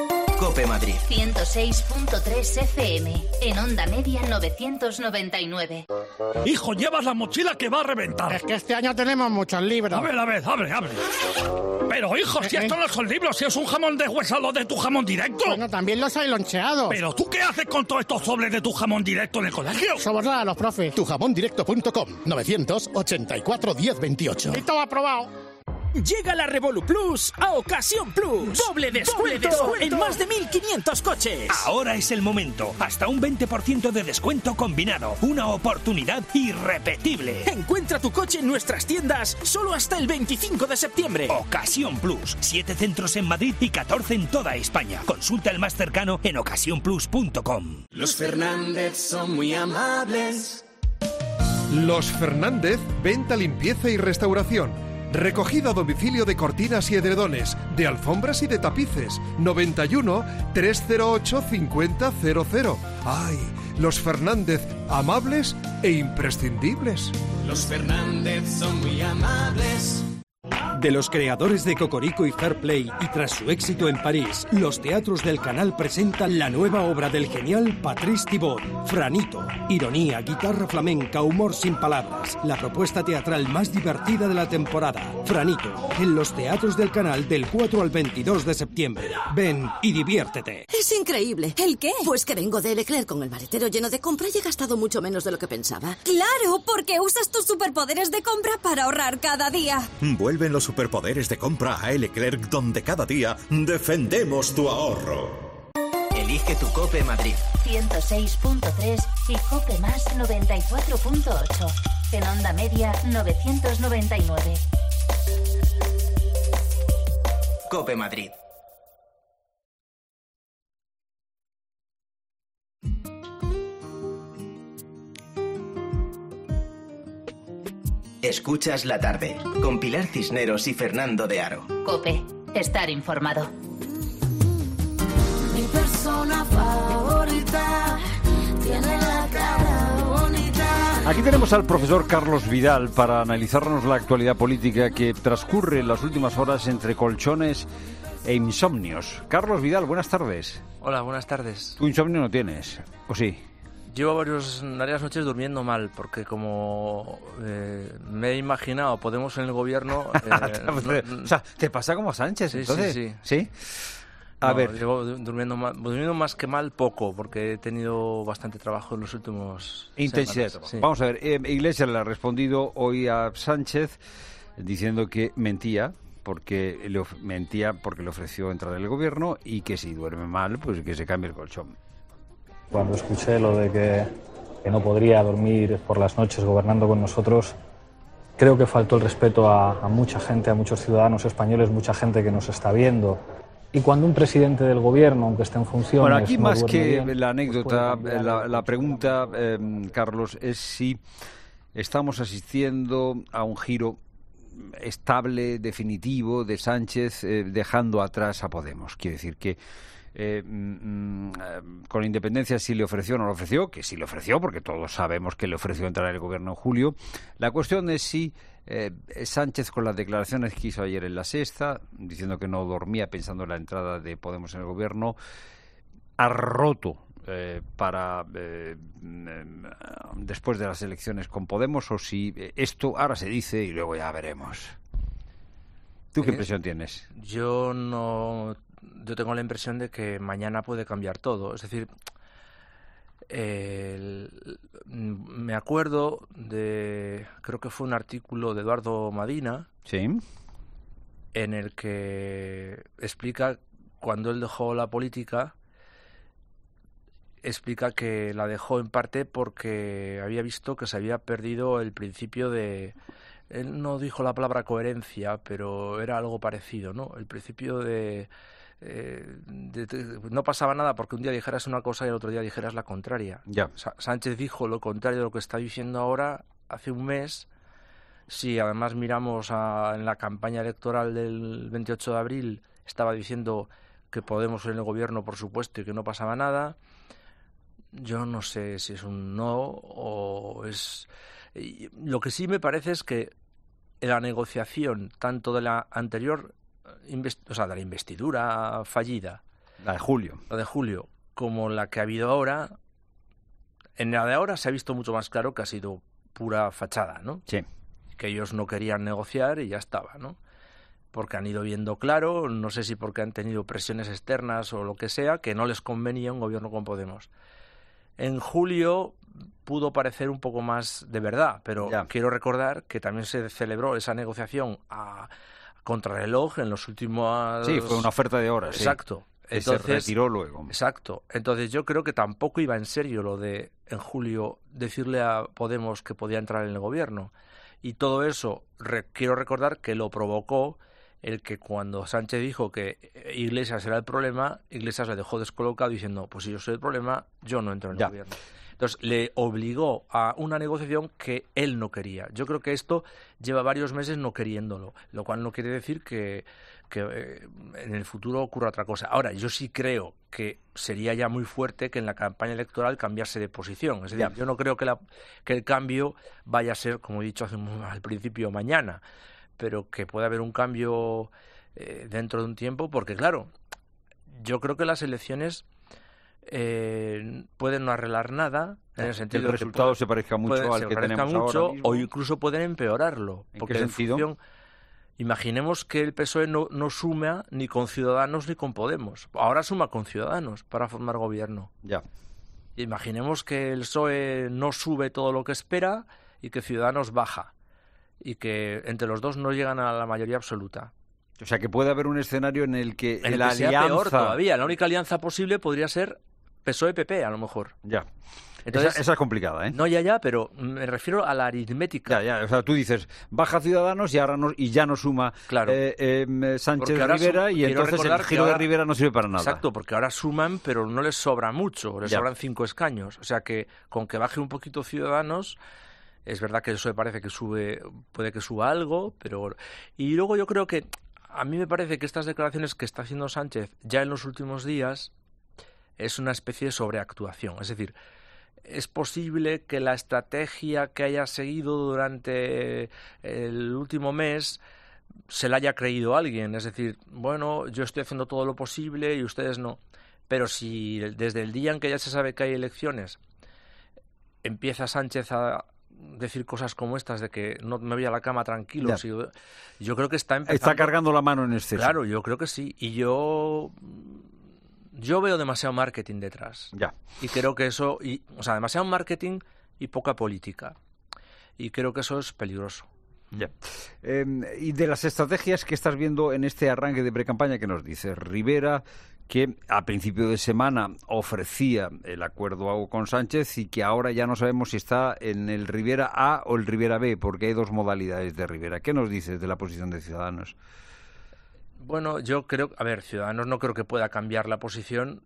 Cope Madrid. 106.3 FM. En onda media 999. Hijo, llevas la mochila que va a reventar. Es que este año tenemos muchos libros. A ver, abre. Pero hijo, si esto no son libros, si es un jamón deshuesado de tu jamón directo. Bueno, también los hay loncheados. Pero ¿tú qué haces con todos estos sobres de tu jamón directo en el colegio? Somos nada los profes. Tujamondirecto.com 984 1028. Y todo aprobado. Llega la Revolu Plus a Ocasión Plus. Doble descuento en más de 1.500 coches. Ahora es el momento. Hasta un 20% de descuento combinado. Una oportunidad irrepetible. Encuentra tu coche en nuestras tiendas solo hasta el 25 de septiembre. Ocasión Plus. 7 centros en Madrid y 14 en toda España. Consulta el más cercano en ocasiónplus.com. Los Fernández son muy amables. Los Fernández, venta, limpieza y restauración. Recogida a domicilio de cortinas y edredones, de alfombras y de tapices. 91 308 5000. ¡Ay! Los Fernández, amables e imprescindibles. Los Fernández son muy amables. De los creadores de Cocorico y Fair Play y tras su éxito en París, los teatros del Canal presentan la nueva obra del genial Patrice Thibot, Franito. Ironía, guitarra flamenca, humor sin palabras. La propuesta teatral más divertida de la temporada. Franito, en los teatros del Canal del 4 al 22 de septiembre. Ven y diviértete. Es increíble. ¿El qué? Pues que vengo de Leclerc con el maletero lleno de compra y he gastado mucho menos de lo que pensaba. ¡Claro! Porque usas tus superpoderes de compra para ahorrar cada día. Vuelven los superpoderes de compra a Leclerc, donde cada día defendemos tu ahorro. Elige tu Cope Madrid. 106.3 y Cope Más 94.8. En onda media 999. Cope Madrid. Escuchas la tarde con Pilar Cisneros y Fernando de Aro. Cope, estar informado. Mi persona favorita tiene la cara bonita. Aquí tenemos al profesor Carlos Vidal para analizarnos la actualidad política que transcurre en las últimas horas entre colchones e insomnios. Carlos Vidal, buenas tardes. Hola, buenas tardes. ¿Tú insomnio no tienes? ¿O sí? Llevo varias noches durmiendo mal, porque como me he imaginado Podemos en el gobierno... O sea, ¿te pasa como a Sánchez, sí, entonces? Sí. A ver. Llevo durmiendo más que mal poco, porque he tenido bastante trabajo en los últimos intensidad. Sí. Vamos a ver, Iglesias le ha respondido hoy a Sánchez diciendo que mentía porque le ofreció entrar en el gobierno y que si duerme mal, pues que se cambie el colchón. Cuando escuché lo de que no podría dormir por las noches gobernando con nosotros, creo que faltó el respeto a mucha gente, a muchos ciudadanos españoles, mucha gente que nos está viendo. Y cuando un presidente del gobierno, aunque esté en funciones... Bueno, aquí no más que bien, la anécdota, pues la pregunta, Carlos, es si estamos asistiendo a un giro estable, definitivo de Sánchez, dejando atrás a Podemos. Quiere decir que con independencia si le ofreció o no le ofreció, que sí le ofreció, porque todos sabemos que le ofreció entrar en el gobierno en julio. La cuestión es si Sánchez, con las declaraciones que hizo ayer en La Sexta, diciendo que no dormía pensando en la entrada de Podemos en el gobierno, ha roto después de las elecciones con Podemos, o si esto ahora se dice y luego ya veremos. ¿Tú qué impresión tienes? Yo tengo la impresión de que mañana puede cambiar todo. Es decir, me acuerdo creo que fue un artículo de Eduardo Madina, ¿sí?, en el que explica, cuando él dejó la política, explica que la dejó en parte porque había visto que se había perdido el principio de... Él no dijo la palabra coherencia, pero era algo parecido, ¿no? El principio de no pasaba nada porque un día dijeras una cosa y el otro día dijeras la contraria. Ya. Sánchez dijo lo contrario de lo que está diciendo ahora hace un mes. Si además miramos en la campaña electoral del 28 de abril, estaba diciendo que Podemos en el gobierno, por supuesto, y que no pasaba nada. Yo no sé si es un no o es... Lo que sí me parece es que la negociación, tanto de la anterior, de la investidura fallida, La de julio. La de julio, como la que ha habido ahora. En la de ahora se ha visto mucho más claro que ha sido pura fachada, ¿no? Sí. Que ellos no querían negociar y ya estaba, ¿no? Porque han ido viendo claro, no sé si porque han tenido presiones externas o lo que sea, que no les convenía un gobierno con Podemos. En julio pudo parecer un poco más de verdad, pero quiero recordar que también se celebró esa negociación a contrarreloj en los últimos... Sí, fue una oferta de horas. Exacto. Sí. Entonces, se retiró luego. Exacto. Entonces yo creo que tampoco iba en serio lo de, en julio, decirle a Podemos que podía entrar en el gobierno. Y todo eso, quiero recordar que lo provocó el que cuando Sánchez dijo que Iglesias era el problema, Iglesias le dejó descolocado diciendo, pues si yo soy el problema, yo no entro en el gobierno. Entonces le obligó a una negociación que él no quería. Yo creo que esto lleva varios meses no queriéndolo, lo cual no quiere decir que en el futuro ocurra otra cosa. Ahora, yo sí creo que sería ya muy fuerte que en la campaña electoral cambiase de posición. Es decir, yo no creo que el cambio vaya a ser, como he dicho al principio, mañana, pero que pueda haber un cambio dentro de un tiempo, porque claro, yo creo que las elecciones pueden no arreglar nada, en el sentido que el resultado se parezca mucho al que tenemos ahora mismo, o incluso pueden empeorarlo. ¿En porque qué sentido? Imaginemos que el PSOE no suma ni con Ciudadanos ni con Podemos. Ahora suma con Ciudadanos para formar gobierno. Ya. Imaginemos que el PSOE no sube todo lo que espera y que Ciudadanos baja. Y que entre los dos no llegan a la mayoría absoluta. O sea, que puede haber un escenario en el que la sea alianza... peor todavía. La única alianza posible podría ser PSOE-PP, a lo mejor. Ya. Entonces, esa es complicada, ¿eh? No, ya, pero me refiero a la aritmética. Ya, o sea, tú dices, baja Ciudadanos y ahora ya no suma Sánchez Rivera y entonces el giro de Rivera no sirve para nada. Exacto, porque ahora suman, pero no les sobra mucho, les sobran 5 escaños. O sea que con que baje un poquito Ciudadanos, es verdad que eso parece que puede que suba algo, pero... Y luego yo creo que, a mí me parece que estas declaraciones que está haciendo Sánchez ya en los últimos días es una especie de sobreactuación. Es decir, es posible que la estrategia que haya seguido durante el último mes se la haya creído alguien. Es decir, bueno, yo estoy haciendo todo lo posible y ustedes no. Pero si desde el día en que ya se sabe que hay elecciones empieza Sánchez a decir cosas como estas de que no me voy a la cama tranquilo, yo creo que está cargando la mano en exceso. Claro, yo creo que sí. Y yo veo demasiado marketing detrás. Ya. Y creo que eso... demasiado marketing y poca política. Y creo que eso es peligroso. Ya. Y de las estrategias que estás viendo en este arranque de precampaña, ¿qué nos dices? Rivera, que a principio de semana ofrecía el acuerdo con Sánchez y que ahora ya no sabemos si está en el Rivera A o el Rivera B, porque hay 2 modalidades de Rivera. ¿Qué nos dices de la posición de Ciudadanos? Bueno, yo creo... A ver, Ciudadanos no creo que pueda cambiar la posición.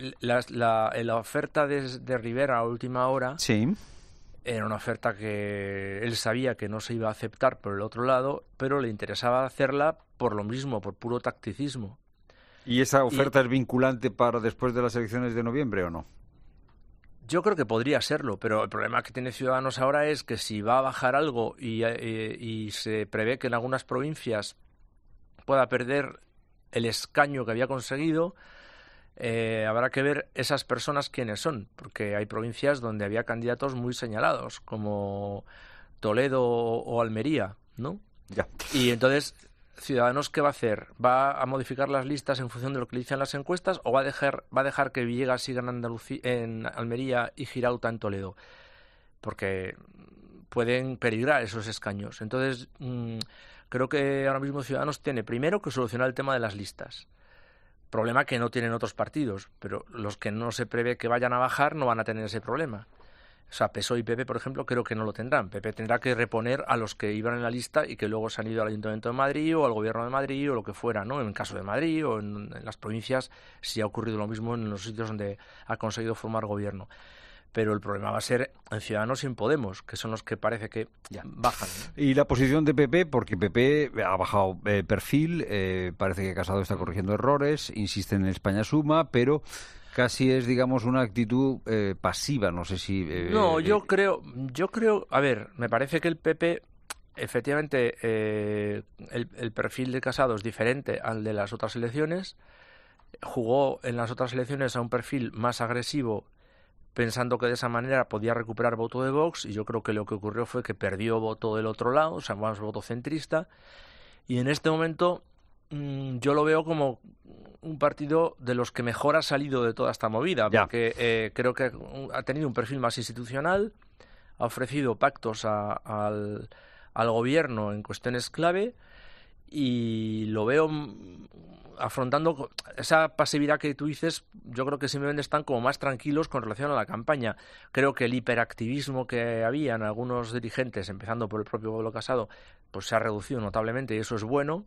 La oferta de Rivera a última hora... Sí. Era una oferta que él sabía que no se iba a aceptar por el otro lado, pero le interesaba hacerla por lo mismo, por puro tacticismo. ¿Y esa oferta es vinculante para después de las elecciones de noviembre o no? Yo creo que podría serlo, pero el problema que tiene Ciudadanos ahora es que si va a bajar algo y se prevé que en algunas provincias pueda perder el escaño que había conseguido, habrá que ver esas personas quiénes son, porque hay provincias donde había candidatos muy señalados, como Toledo o Almería, ¿no? Ya. Y entonces, Ciudadanos, ¿qué va a hacer? ¿Va a modificar las listas en función de lo que dicen las encuestas o va a dejar que Villegas siga en Almería y Girauta en Toledo? Porque pueden peligrar esos escaños. Entonces, creo que ahora mismo Ciudadanos tiene primero que solucionar el tema de las listas. Problema que no tienen otros partidos, pero los que no se prevé que vayan a bajar no van a tener ese problema. O sea, PSOE y PP, por ejemplo, creo que no lo tendrán. PP tendrá que reponer a los que iban en la lista y que luego se han ido al Ayuntamiento de Madrid o al Gobierno de Madrid o lo que fuera, ¿no? En el caso de Madrid o en las provincias, sí ha ocurrido lo mismo en los sitios donde ha conseguido formar gobierno. Pero el problema va a ser en Ciudadanos y en Podemos, que son los que parece que bajan, ¿no? Y la posición de PP, porque PP ha bajado perfil, parece que Casado está corrigiendo errores, insiste en España Suma, pero casi es, digamos, una actitud pasiva, no sé si... No, yo creo, a ver, me parece que el PP, efectivamente, el perfil de Casado es diferente al de las otras elecciones, jugó en las otras elecciones a un perfil más agresivo, pensando que de esa manera podía recuperar voto de Vox, y yo creo que lo que ocurrió fue que perdió voto del otro lado, o sea, más voto centrista, y en este momento yo lo veo como un partido de los que mejor ha salido de toda esta movida, porque creo que ha tenido un perfil más institucional, ha ofrecido pactos al gobierno en cuestiones clave, y lo veo afrontando esa pasividad que tú dices. Yo creo que simplemente están como más tranquilos con relación a la campaña. Creo que el hiperactivismo que había en algunos dirigentes, empezando por el propio Pablo Casado, pues se ha reducido notablemente, y eso es bueno.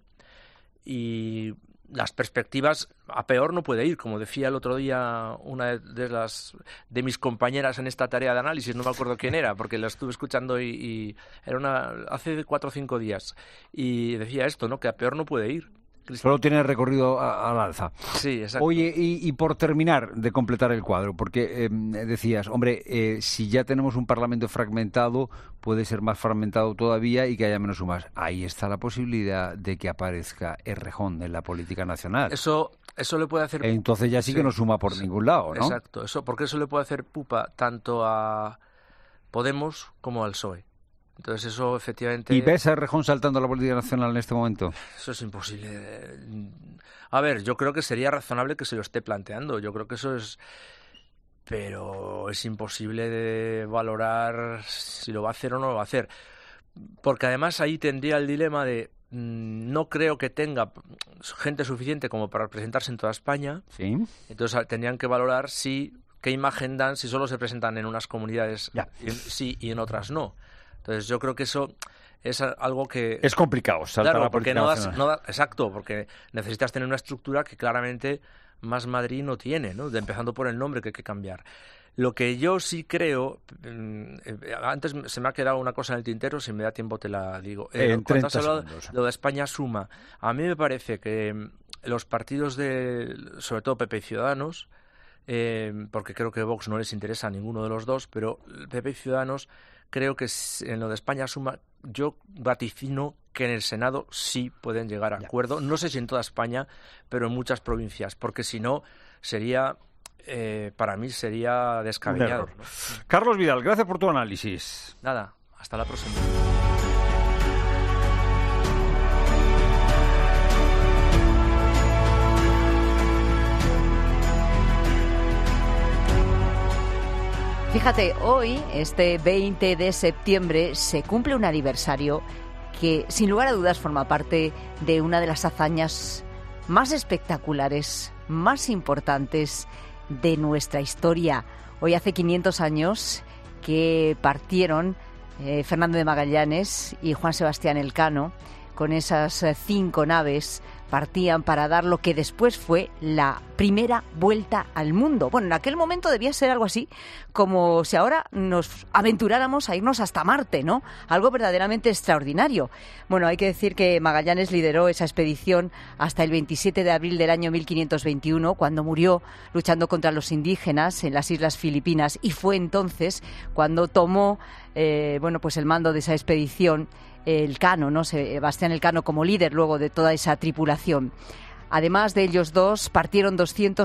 Y las perspectivas a peor no puede ir, como decía el otro día una de mis compañeras en esta tarea de análisis, no me acuerdo quién era, porque la estuve escuchando y era hace 4 o 5 días, y decía esto, ¿no? Que a peor no puede ir. Solo tiene recorrido al alza. Sí, exacto. Oye, y por terminar de completar el cuadro, porque decías, hombre, si ya tenemos un Parlamento fragmentado, puede ser más fragmentado todavía y que haya menos sumas. Ahí está la posibilidad de que aparezca Errejón en la política nacional. Eso le puede hacer... Entonces ya sí que no suma por ningún lado, ¿no? Exacto, porque eso le puede hacer pupa tanto a Podemos como al PSOE. Entonces eso efectivamente... ¿Y ves a Errejón saltando a la política nacional en este momento? Eso es imposible. A ver, yo creo que sería razonable que se lo esté planteando. Yo creo que eso es... Pero es imposible de valorar si lo va a hacer o no lo va a hacer. Porque además ahí tendría el dilema de... No creo que tenga gente suficiente como para representarse en toda España. Sí. Entonces tendrían que valorar qué imagen dan si solo se presentan en unas comunidades sí y en otras no. Entonces yo creo que eso es algo que... Es complicado saltar a la política nacional. Exacto, porque necesitas tener una estructura que claramente Más Madrid no tiene, ¿no? Empezando por el nombre que hay que cambiar. Lo que yo sí creo... antes se me ha quedado una cosa en el tintero, si me da tiempo te la digo. Cuando has hablado lo de España Suma, a mí me parece que los partidos sobre todo PP y Ciudadanos, porque creo que Vox no les interesa a ninguno de los dos, pero PP y Ciudadanos... Creo que en lo de España Suma, yo vaticino que en el Senado sí pueden llegar a acuerdo. No sé si en toda España, pero en muchas provincias, porque si no, para mí sería descabellado. Carlos Vidal, gracias por tu análisis. Nada, hasta la próxima. Fíjate, hoy, este 20 de septiembre, se cumple un aniversario que, sin lugar a dudas, forma parte de una de las hazañas más espectaculares, más importantes de nuestra historia. Hoy hace 500 años que partieron Fernando de Magallanes y Juan Sebastián Elcano con esas 5 naves. Partían para dar lo que después fue la primera vuelta al mundo. Bueno, en aquel momento debía ser algo así como si ahora nos aventuráramos a irnos hasta Marte, ¿no? Algo verdaderamente extraordinario. Bueno, hay que decir que Magallanes lideró esa expedición hasta el 27 de abril del año 1521, cuando murió luchando contra los indígenas en las Islas Filipinas, y fue entonces cuando tomó pues el mando de esa expedición Elcano, ¿no? Sebastián Elcano como líder luego de toda esa tripulación. Además de ellos dos, partieron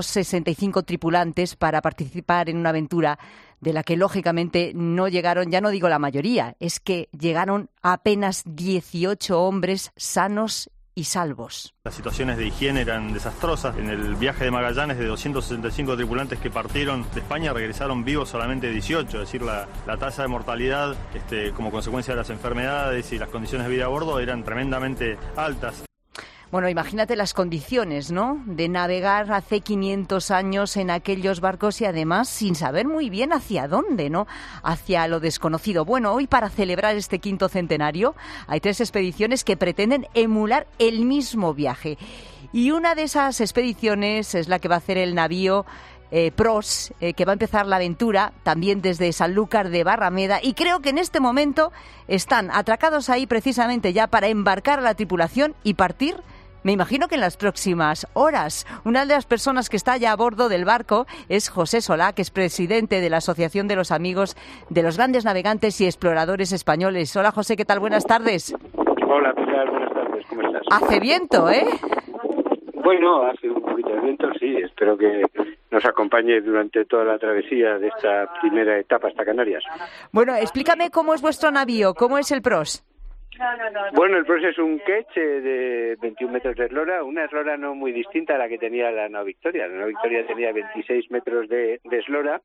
265 tripulantes para participar en una aventura de la que lógicamente no llegaron, ya no digo la mayoría, es que llegaron apenas 18 hombres sanos y salvos. Las situaciones de higiene eran desastrosas. En el viaje de Magallanes, de 265 tripulantes que partieron de España, regresaron vivos solamente 18, es decir, la tasa de mortalidad como consecuencia de las enfermedades y las condiciones de vida a bordo eran tremendamente altas. Bueno, imagínate las condiciones, ¿no?, de navegar hace 500 años en aquellos barcos y además sin saber muy bien hacia dónde, ¿no?, hacia lo desconocido. Bueno, hoy para celebrar este 5º centenario hay 3 expediciones que pretenden emular el mismo viaje. Y una de esas expediciones es la que va a hacer el navío Pros, que va a empezar la aventura también desde Sanlúcar de Barrameda, y creo que en este momento están atracados ahí precisamente ya para embarcar a la tripulación y partir. Me imagino que en las próximas horas. Una de las personas que está ya a bordo del barco es José Solá, que es presidente de la Asociación de los Amigos de los Grandes Navegantes y Exploradores Españoles. Hola, José, ¿qué tal? Buenas tardes. Hola, Pilar, buenas tardes. ¿Cómo estás? Hace viento, ¿eh? Bueno, hace un poquito de el viento sí, espero que nos acompañe durante toda la travesía de esta primera etapa hasta Canarias. Bueno, explícame cómo es vuestro navío, cómo es el PROS. Bueno, el PROS es un ketch de 21 metros de eslora, una eslora no muy distinta a la que tenía la nao Victoria. La nao Victoria tenía 26 metros de eslora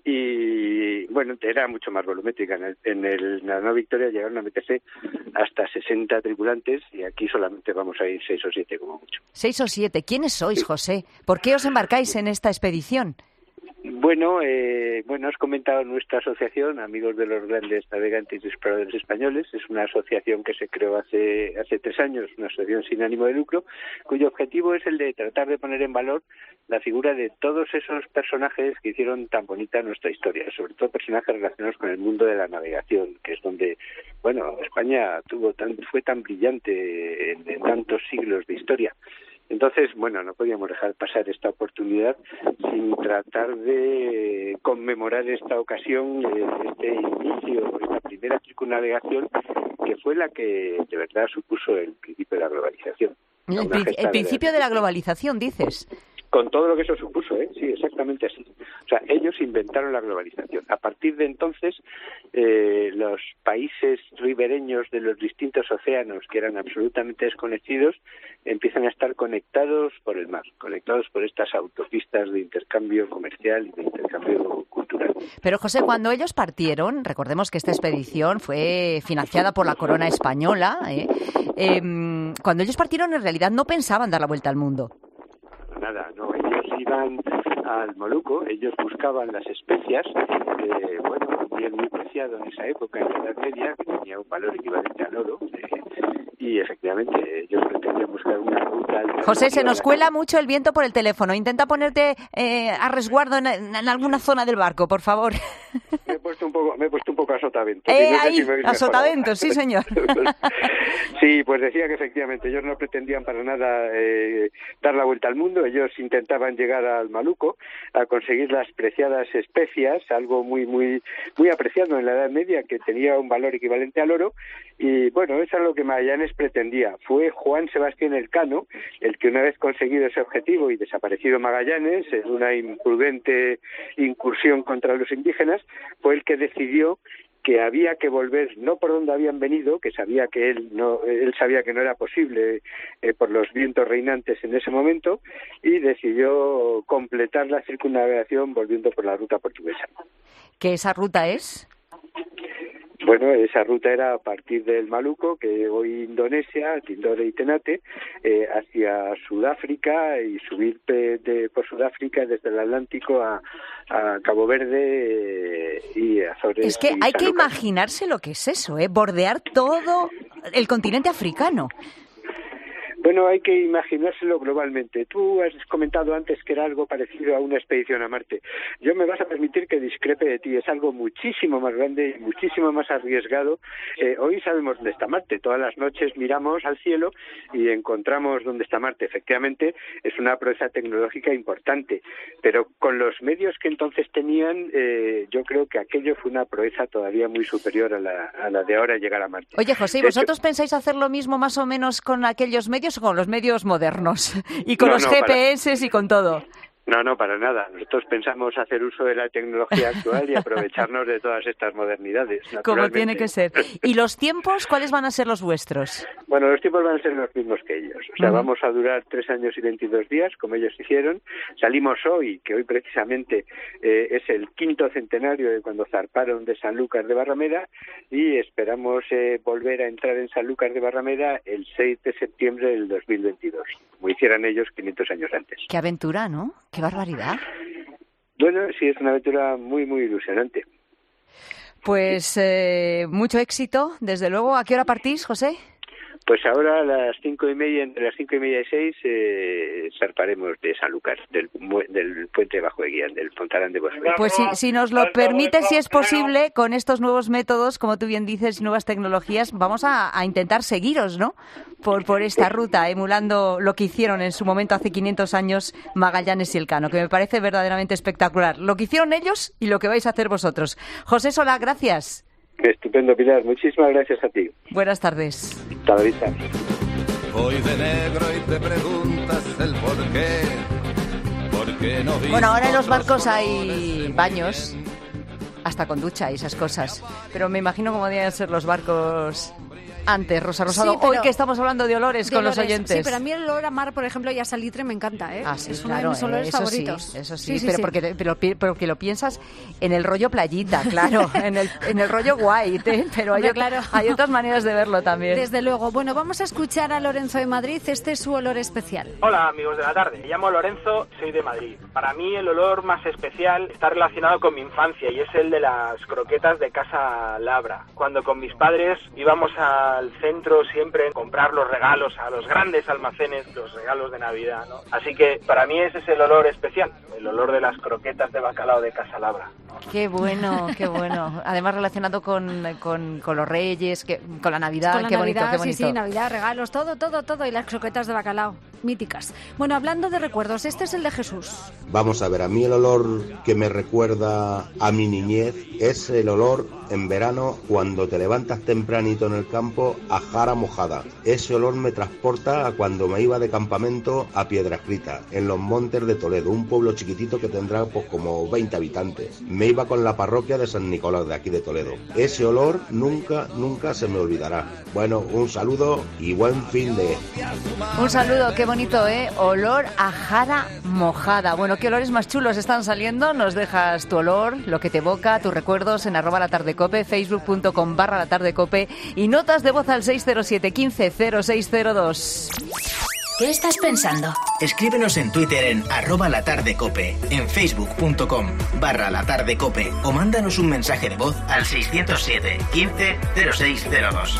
y, bueno, era mucho más volumétrica. En la nao Victoria llegaron a meterse hasta 60 tripulantes y aquí solamente vamos a ir 6 o 7 como mucho. 6 o 7. ¿Quiénes sois, José? ¿Por qué os embarcáis en esta expedición? Bueno, has comentado nuestra asociación, Amigos de los Grandes Navegantes y Exploradores Españoles. Es una asociación que se creó hace 3 años, una asociación sin ánimo de lucro, cuyo objetivo es el de tratar de poner en valor la figura de todos esos personajes que hicieron tan bonita nuestra historia, sobre todo personajes relacionados con el mundo de la navegación, que es donde, bueno, España fue tan brillante en tantos siglos de historia. Entonces, bueno, no podíamos dejar pasar esta oportunidad sin tratar de conmemorar esta ocasión, este inicio, esta primera circunnavegación, que fue la que de verdad supuso el principio de la globalización. El principio de la globalización, dices. Con todo lo que eso supuso, sí, exactamente así. O sea, ellos inventaron la globalización. A partir de entonces, los países ribereños de los distintos océanos, que eran absolutamente desconocidos, empiezan a estar conectados por el mar, conectados por estas autopistas de intercambio comercial y de intercambio cultural. Pero, José, cuando ellos partieron, recordemos que esta expedición fue financiada por la corona española, cuando ellos partieron en realidad no pensaban dar la vuelta al mundo. Nada, no, ellos iban al Moluco, ellos buscaban las especias, bien muy preciado en esa época, en la Edad Media, que tenía un valor equivalente al oro, y efectivamente ellos pretendían buscar una ruta... José, se nos cuela mucho el viento por el teléfono, intenta ponerte a resguardo en alguna zona del barco, por favor. Me he puesto un poco a sotavento. Ahí, a sotavento, sí señor. Sí, pues decía que efectivamente ellos no pretendían para nada dar la vuelta al mundo, ellos intentaban llegar al Maluco a conseguir las preciadas especias, algo muy muy muy apreciado en la Edad Media, que tenía un valor equivalente al oro, y bueno, eso es lo que Magallanes pretendía. Fue Juan Sebastián Elcano el que, una vez conseguido ese objetivo y desaparecido Magallanes en una imprudente incursión contra los indígenas, fue el que decidió que había que volver no por donde habían venido, que sabía que él sabía que no era posible por los vientos reinantes en ese momento, y decidió completar la circunnavegación volviendo por la ruta portuguesa. ¿Qué esa ruta es? Bueno, esa ruta era a partir del Maluco, que hoy Indonesia, Tindore y Ternate, hacia Sudáfrica y subir por Sudáfrica desde el Atlántico a Cabo Verde y Azores. Es que hay que imaginarse lo que es eso, bordear todo el continente africano. Bueno, hay que imaginárselo globalmente. Tú has comentado antes que era algo parecido a una expedición a Marte. Yo me vas a permitir que discrepe de ti. Es algo muchísimo más grande y muchísimo más arriesgado. Hoy sabemos dónde está Marte. Todas las noches miramos al cielo y encontramos dónde está Marte. Efectivamente, es una proeza tecnológica importante. Pero con los medios que entonces tenían, yo creo que aquello fue una proeza todavía muy superior a la de ahora llegar a Marte. Oye, José, ¿y vosotros pensáis hacer lo mismo más o menos con aquellos medios o con los medios modernos? Y con los GPS y con todo. No, para nada. Nosotros pensamos hacer uso de la tecnología actual y aprovecharnos de todas estas modernidades. Como tiene que ser. ¿Y los tiempos, cuáles van a ser los vuestros? Bueno, los tiempos van a ser los mismos que ellos. O sea, vamos a durar 3 años y 22 días, como ellos hicieron. Salimos hoy, que hoy precisamente es el 5º centenario de cuando zarparon de Sanlúcar de Barrameda, y esperamos volver a entrar en Sanlúcar de Barrameda el 6 de septiembre del 2022, como hicieran ellos 500 años antes. Qué aventura, ¿no? ¡Qué barbaridad! Bueno, sí, es una aventura muy, muy ilusionante. Pues mucho éxito, desde luego. ¿A qué hora partís, José? Pues ahora a las 5:30, entre las 5:30 y 6, zarparemos de Sanlúcar, del puente bajo de Guián, del Fontarán de Bosque. Pues si nos lo permite, si es posible, con estos nuevos métodos, como tú bien dices, nuevas tecnologías, vamos a intentar seguiros, ¿no? Por esta ruta, emulando lo que hicieron en su momento hace 500 años Magallanes y Elcano, que me parece verdaderamente espectacular. Lo que hicieron ellos y lo que vais a hacer vosotros. José Solá, gracias. Estupendo, Pilar. Muchísimas gracias a ti. Buenas tardes. Hasta la vista. Voy de negro y te preguntas el por qué. Bueno, ahora en los barcos hay baños, hasta con ducha y esas cosas. Pero me imagino cómo debían ser los barcos antes, Rosa Rosado. Sí, hoy que estamos hablando de olores con los oyentes. Sí, pero a mí el olor a mar, por ejemplo, y a salitre me encanta, ¿eh? Ah, sí, es claro, uno de mis olores favoritos. Sí, eso sí, pero porque lo piensas en el rollo playita, claro, en el rollo white, ¿eh? Pero hay otras maneras de verlo también. Desde luego. Bueno, vamos a escuchar a Lorenzo de Madrid. Este es su olor especial. Hola, amigos de la tarde. Me llamo Lorenzo, soy de Madrid. Para mí el olor más especial está relacionado con mi infancia y es el de las croquetas de Casa Labra. Cuando con mis padres íbamos al centro siempre a comprar los regalos a los grandes almacenes, los regalos de Navidad, ¿no? Así que para mí ese es el olor especial, el olor de las croquetas de bacalao de Casa Labra. Qué bueno, qué bueno. Además relacionado con los Reyes, con la Navidad, con la qué Navidad, bonito, qué bonito. Sí, Navidad, regalos, todo, y las croquetas de bacalao, míticas. Bueno, hablando de recuerdos, este es el de Jesús. Vamos a ver, a mí el olor que me recuerda a mi niñez es el olor en verano cuando te levantas tempranito en el campo a jara mojada. Ese olor me transporta a cuando me iba de campamento a Piedrascrita, en los montes de Toledo, un pueblo chiquitito que tendrá pues como 20 habitantes. Me iba con la parroquia de San Nicolás de aquí de Toledo. Ese olor nunca se me olvidará. Bueno, un saludo y buen fin de... Un saludo, qué bonito, ¿eh? Olor a jara mojada. Bueno, ¿qué olores más chulos están saliendo? Nos dejas tu olor, lo que te evoca, tus recuerdos en @latardecope, facebook.com/latardecope y notas de voz al 607 15 0602. ¿Qué estás pensando? Escríbenos en Twitter en @latardecope, en facebook.com/latardecope o mándanos un mensaje de voz al 607 15 0602.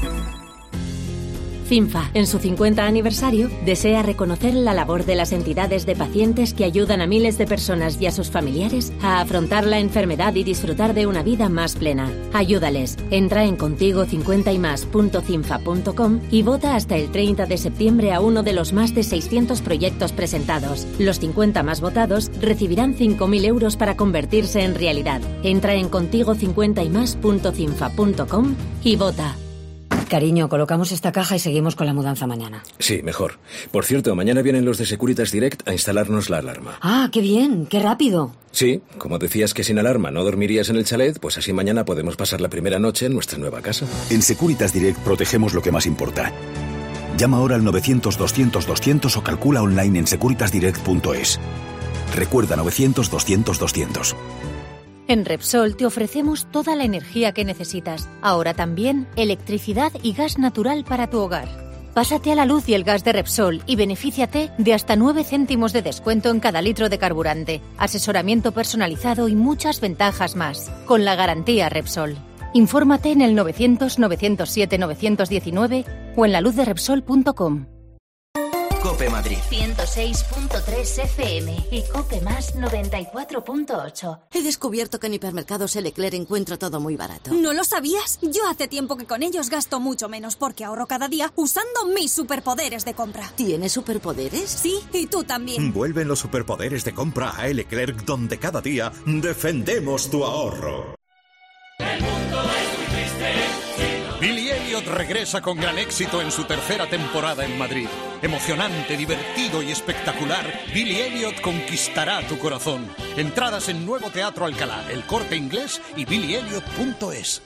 CINFA, en su 50 aniversario, desea reconocer la labor de las entidades de pacientes que ayudan a miles de personas y a sus familiares a afrontar la enfermedad y disfrutar de una vida más plena. Ayúdales. Entra en contigo50ymás.cinfa.com y vota hasta el 30 de septiembre a uno de los más de 600 proyectos presentados. Los 50 más votados recibirán 5.000 euros para convertirse en realidad. Entra en contigo50ymás.cinfa.com y vota. Cariño, colocamos esta caja y seguimos con la mudanza mañana. Sí, mejor. Por cierto, mañana vienen los de Securitas Direct a instalarnos la alarma. Ah, qué bien, qué rápido. Sí, como decías que sin alarma no dormirías en el chalet, pues así mañana podemos pasar la primera noche en nuestra nueva casa. En Securitas Direct protegemos lo que más importa. Llama ahora al 900-200-200 o calcula online en securitasdirect.es. Recuerda 900-200-200. En Repsol te ofrecemos toda la energía que necesitas. Ahora también electricidad y gas natural para tu hogar. Pásate a la luz y el gas de Repsol y benefíciate de hasta 9 céntimos de descuento en cada litro de carburante, asesoramiento personalizado y muchas ventajas más. Con la garantía Repsol. Infórmate en el 900-907-919 o en laluzderepsol.com. Cope Madrid 106.3 FM y Cope Más 94.8. He descubierto que en Hipermercados Leclerc encuentro todo muy barato. ¿No lo sabías? Yo hace tiempo que con ellos gasto mucho menos porque ahorro cada día usando mis superpoderes de compra. ¿Tienes superpoderes? Sí, y tú también. Vuelven los superpoderes de compra a Leclerc, donde cada día defendemos tu ahorro. El mundo es muy triste. Billy Elliot regresa con gran éxito en su tercera temporada en Madrid. Emocionante, divertido y espectacular, Billy Elliot conquistará tu corazón. Entradas en Nuevo Teatro Alcalá, El Corte Inglés y billyelliot.es.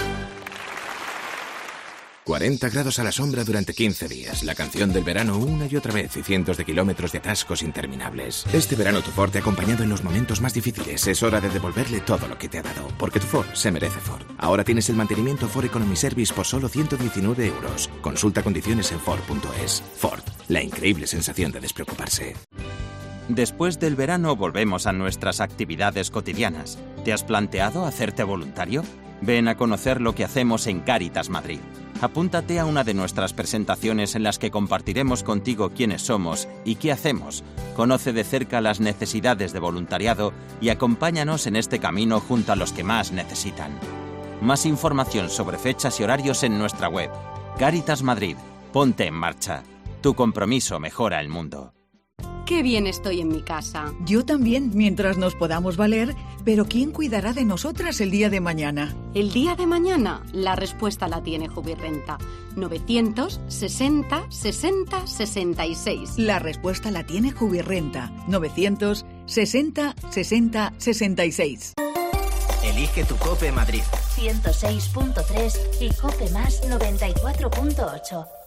40 grados a la sombra durante 15 días. La canción del verano una y otra vez y cientos de kilómetros de atascos interminables. Este verano tu Ford te ha acompañado en los momentos más difíciles. Es hora de devolverle todo lo que te ha dado, porque tu Ford se merece Ford. Ahora tienes el mantenimiento Ford Economy Service por solo 119 euros. Consulta condiciones en Ford.es. Ford, la increíble sensación de despreocuparse. Después del verano volvemos a nuestras actividades cotidianas. ¿Te has planteado hacerte voluntario? Ven a conocer lo que hacemos en Cáritas Madrid. Apúntate a una de nuestras presentaciones en las que compartiremos contigo quiénes somos y qué hacemos. Conoce de cerca las necesidades de voluntariado y acompáñanos en este camino junto a los que más necesitan. Más información sobre fechas y horarios en nuestra web. Cáritas Madrid. Ponte en marcha. Tu compromiso mejora el mundo. Qué bien estoy en mi casa. Yo también, mientras nos podamos valer, pero ¿quién cuidará de nosotras el día de mañana? El día de mañana, la respuesta la tiene Jubirrenta. 960 60 66. La respuesta la tiene Jubirrenta. 960 60 66. Elige tu COPE Madrid. 106.3 y COPE más 94.8.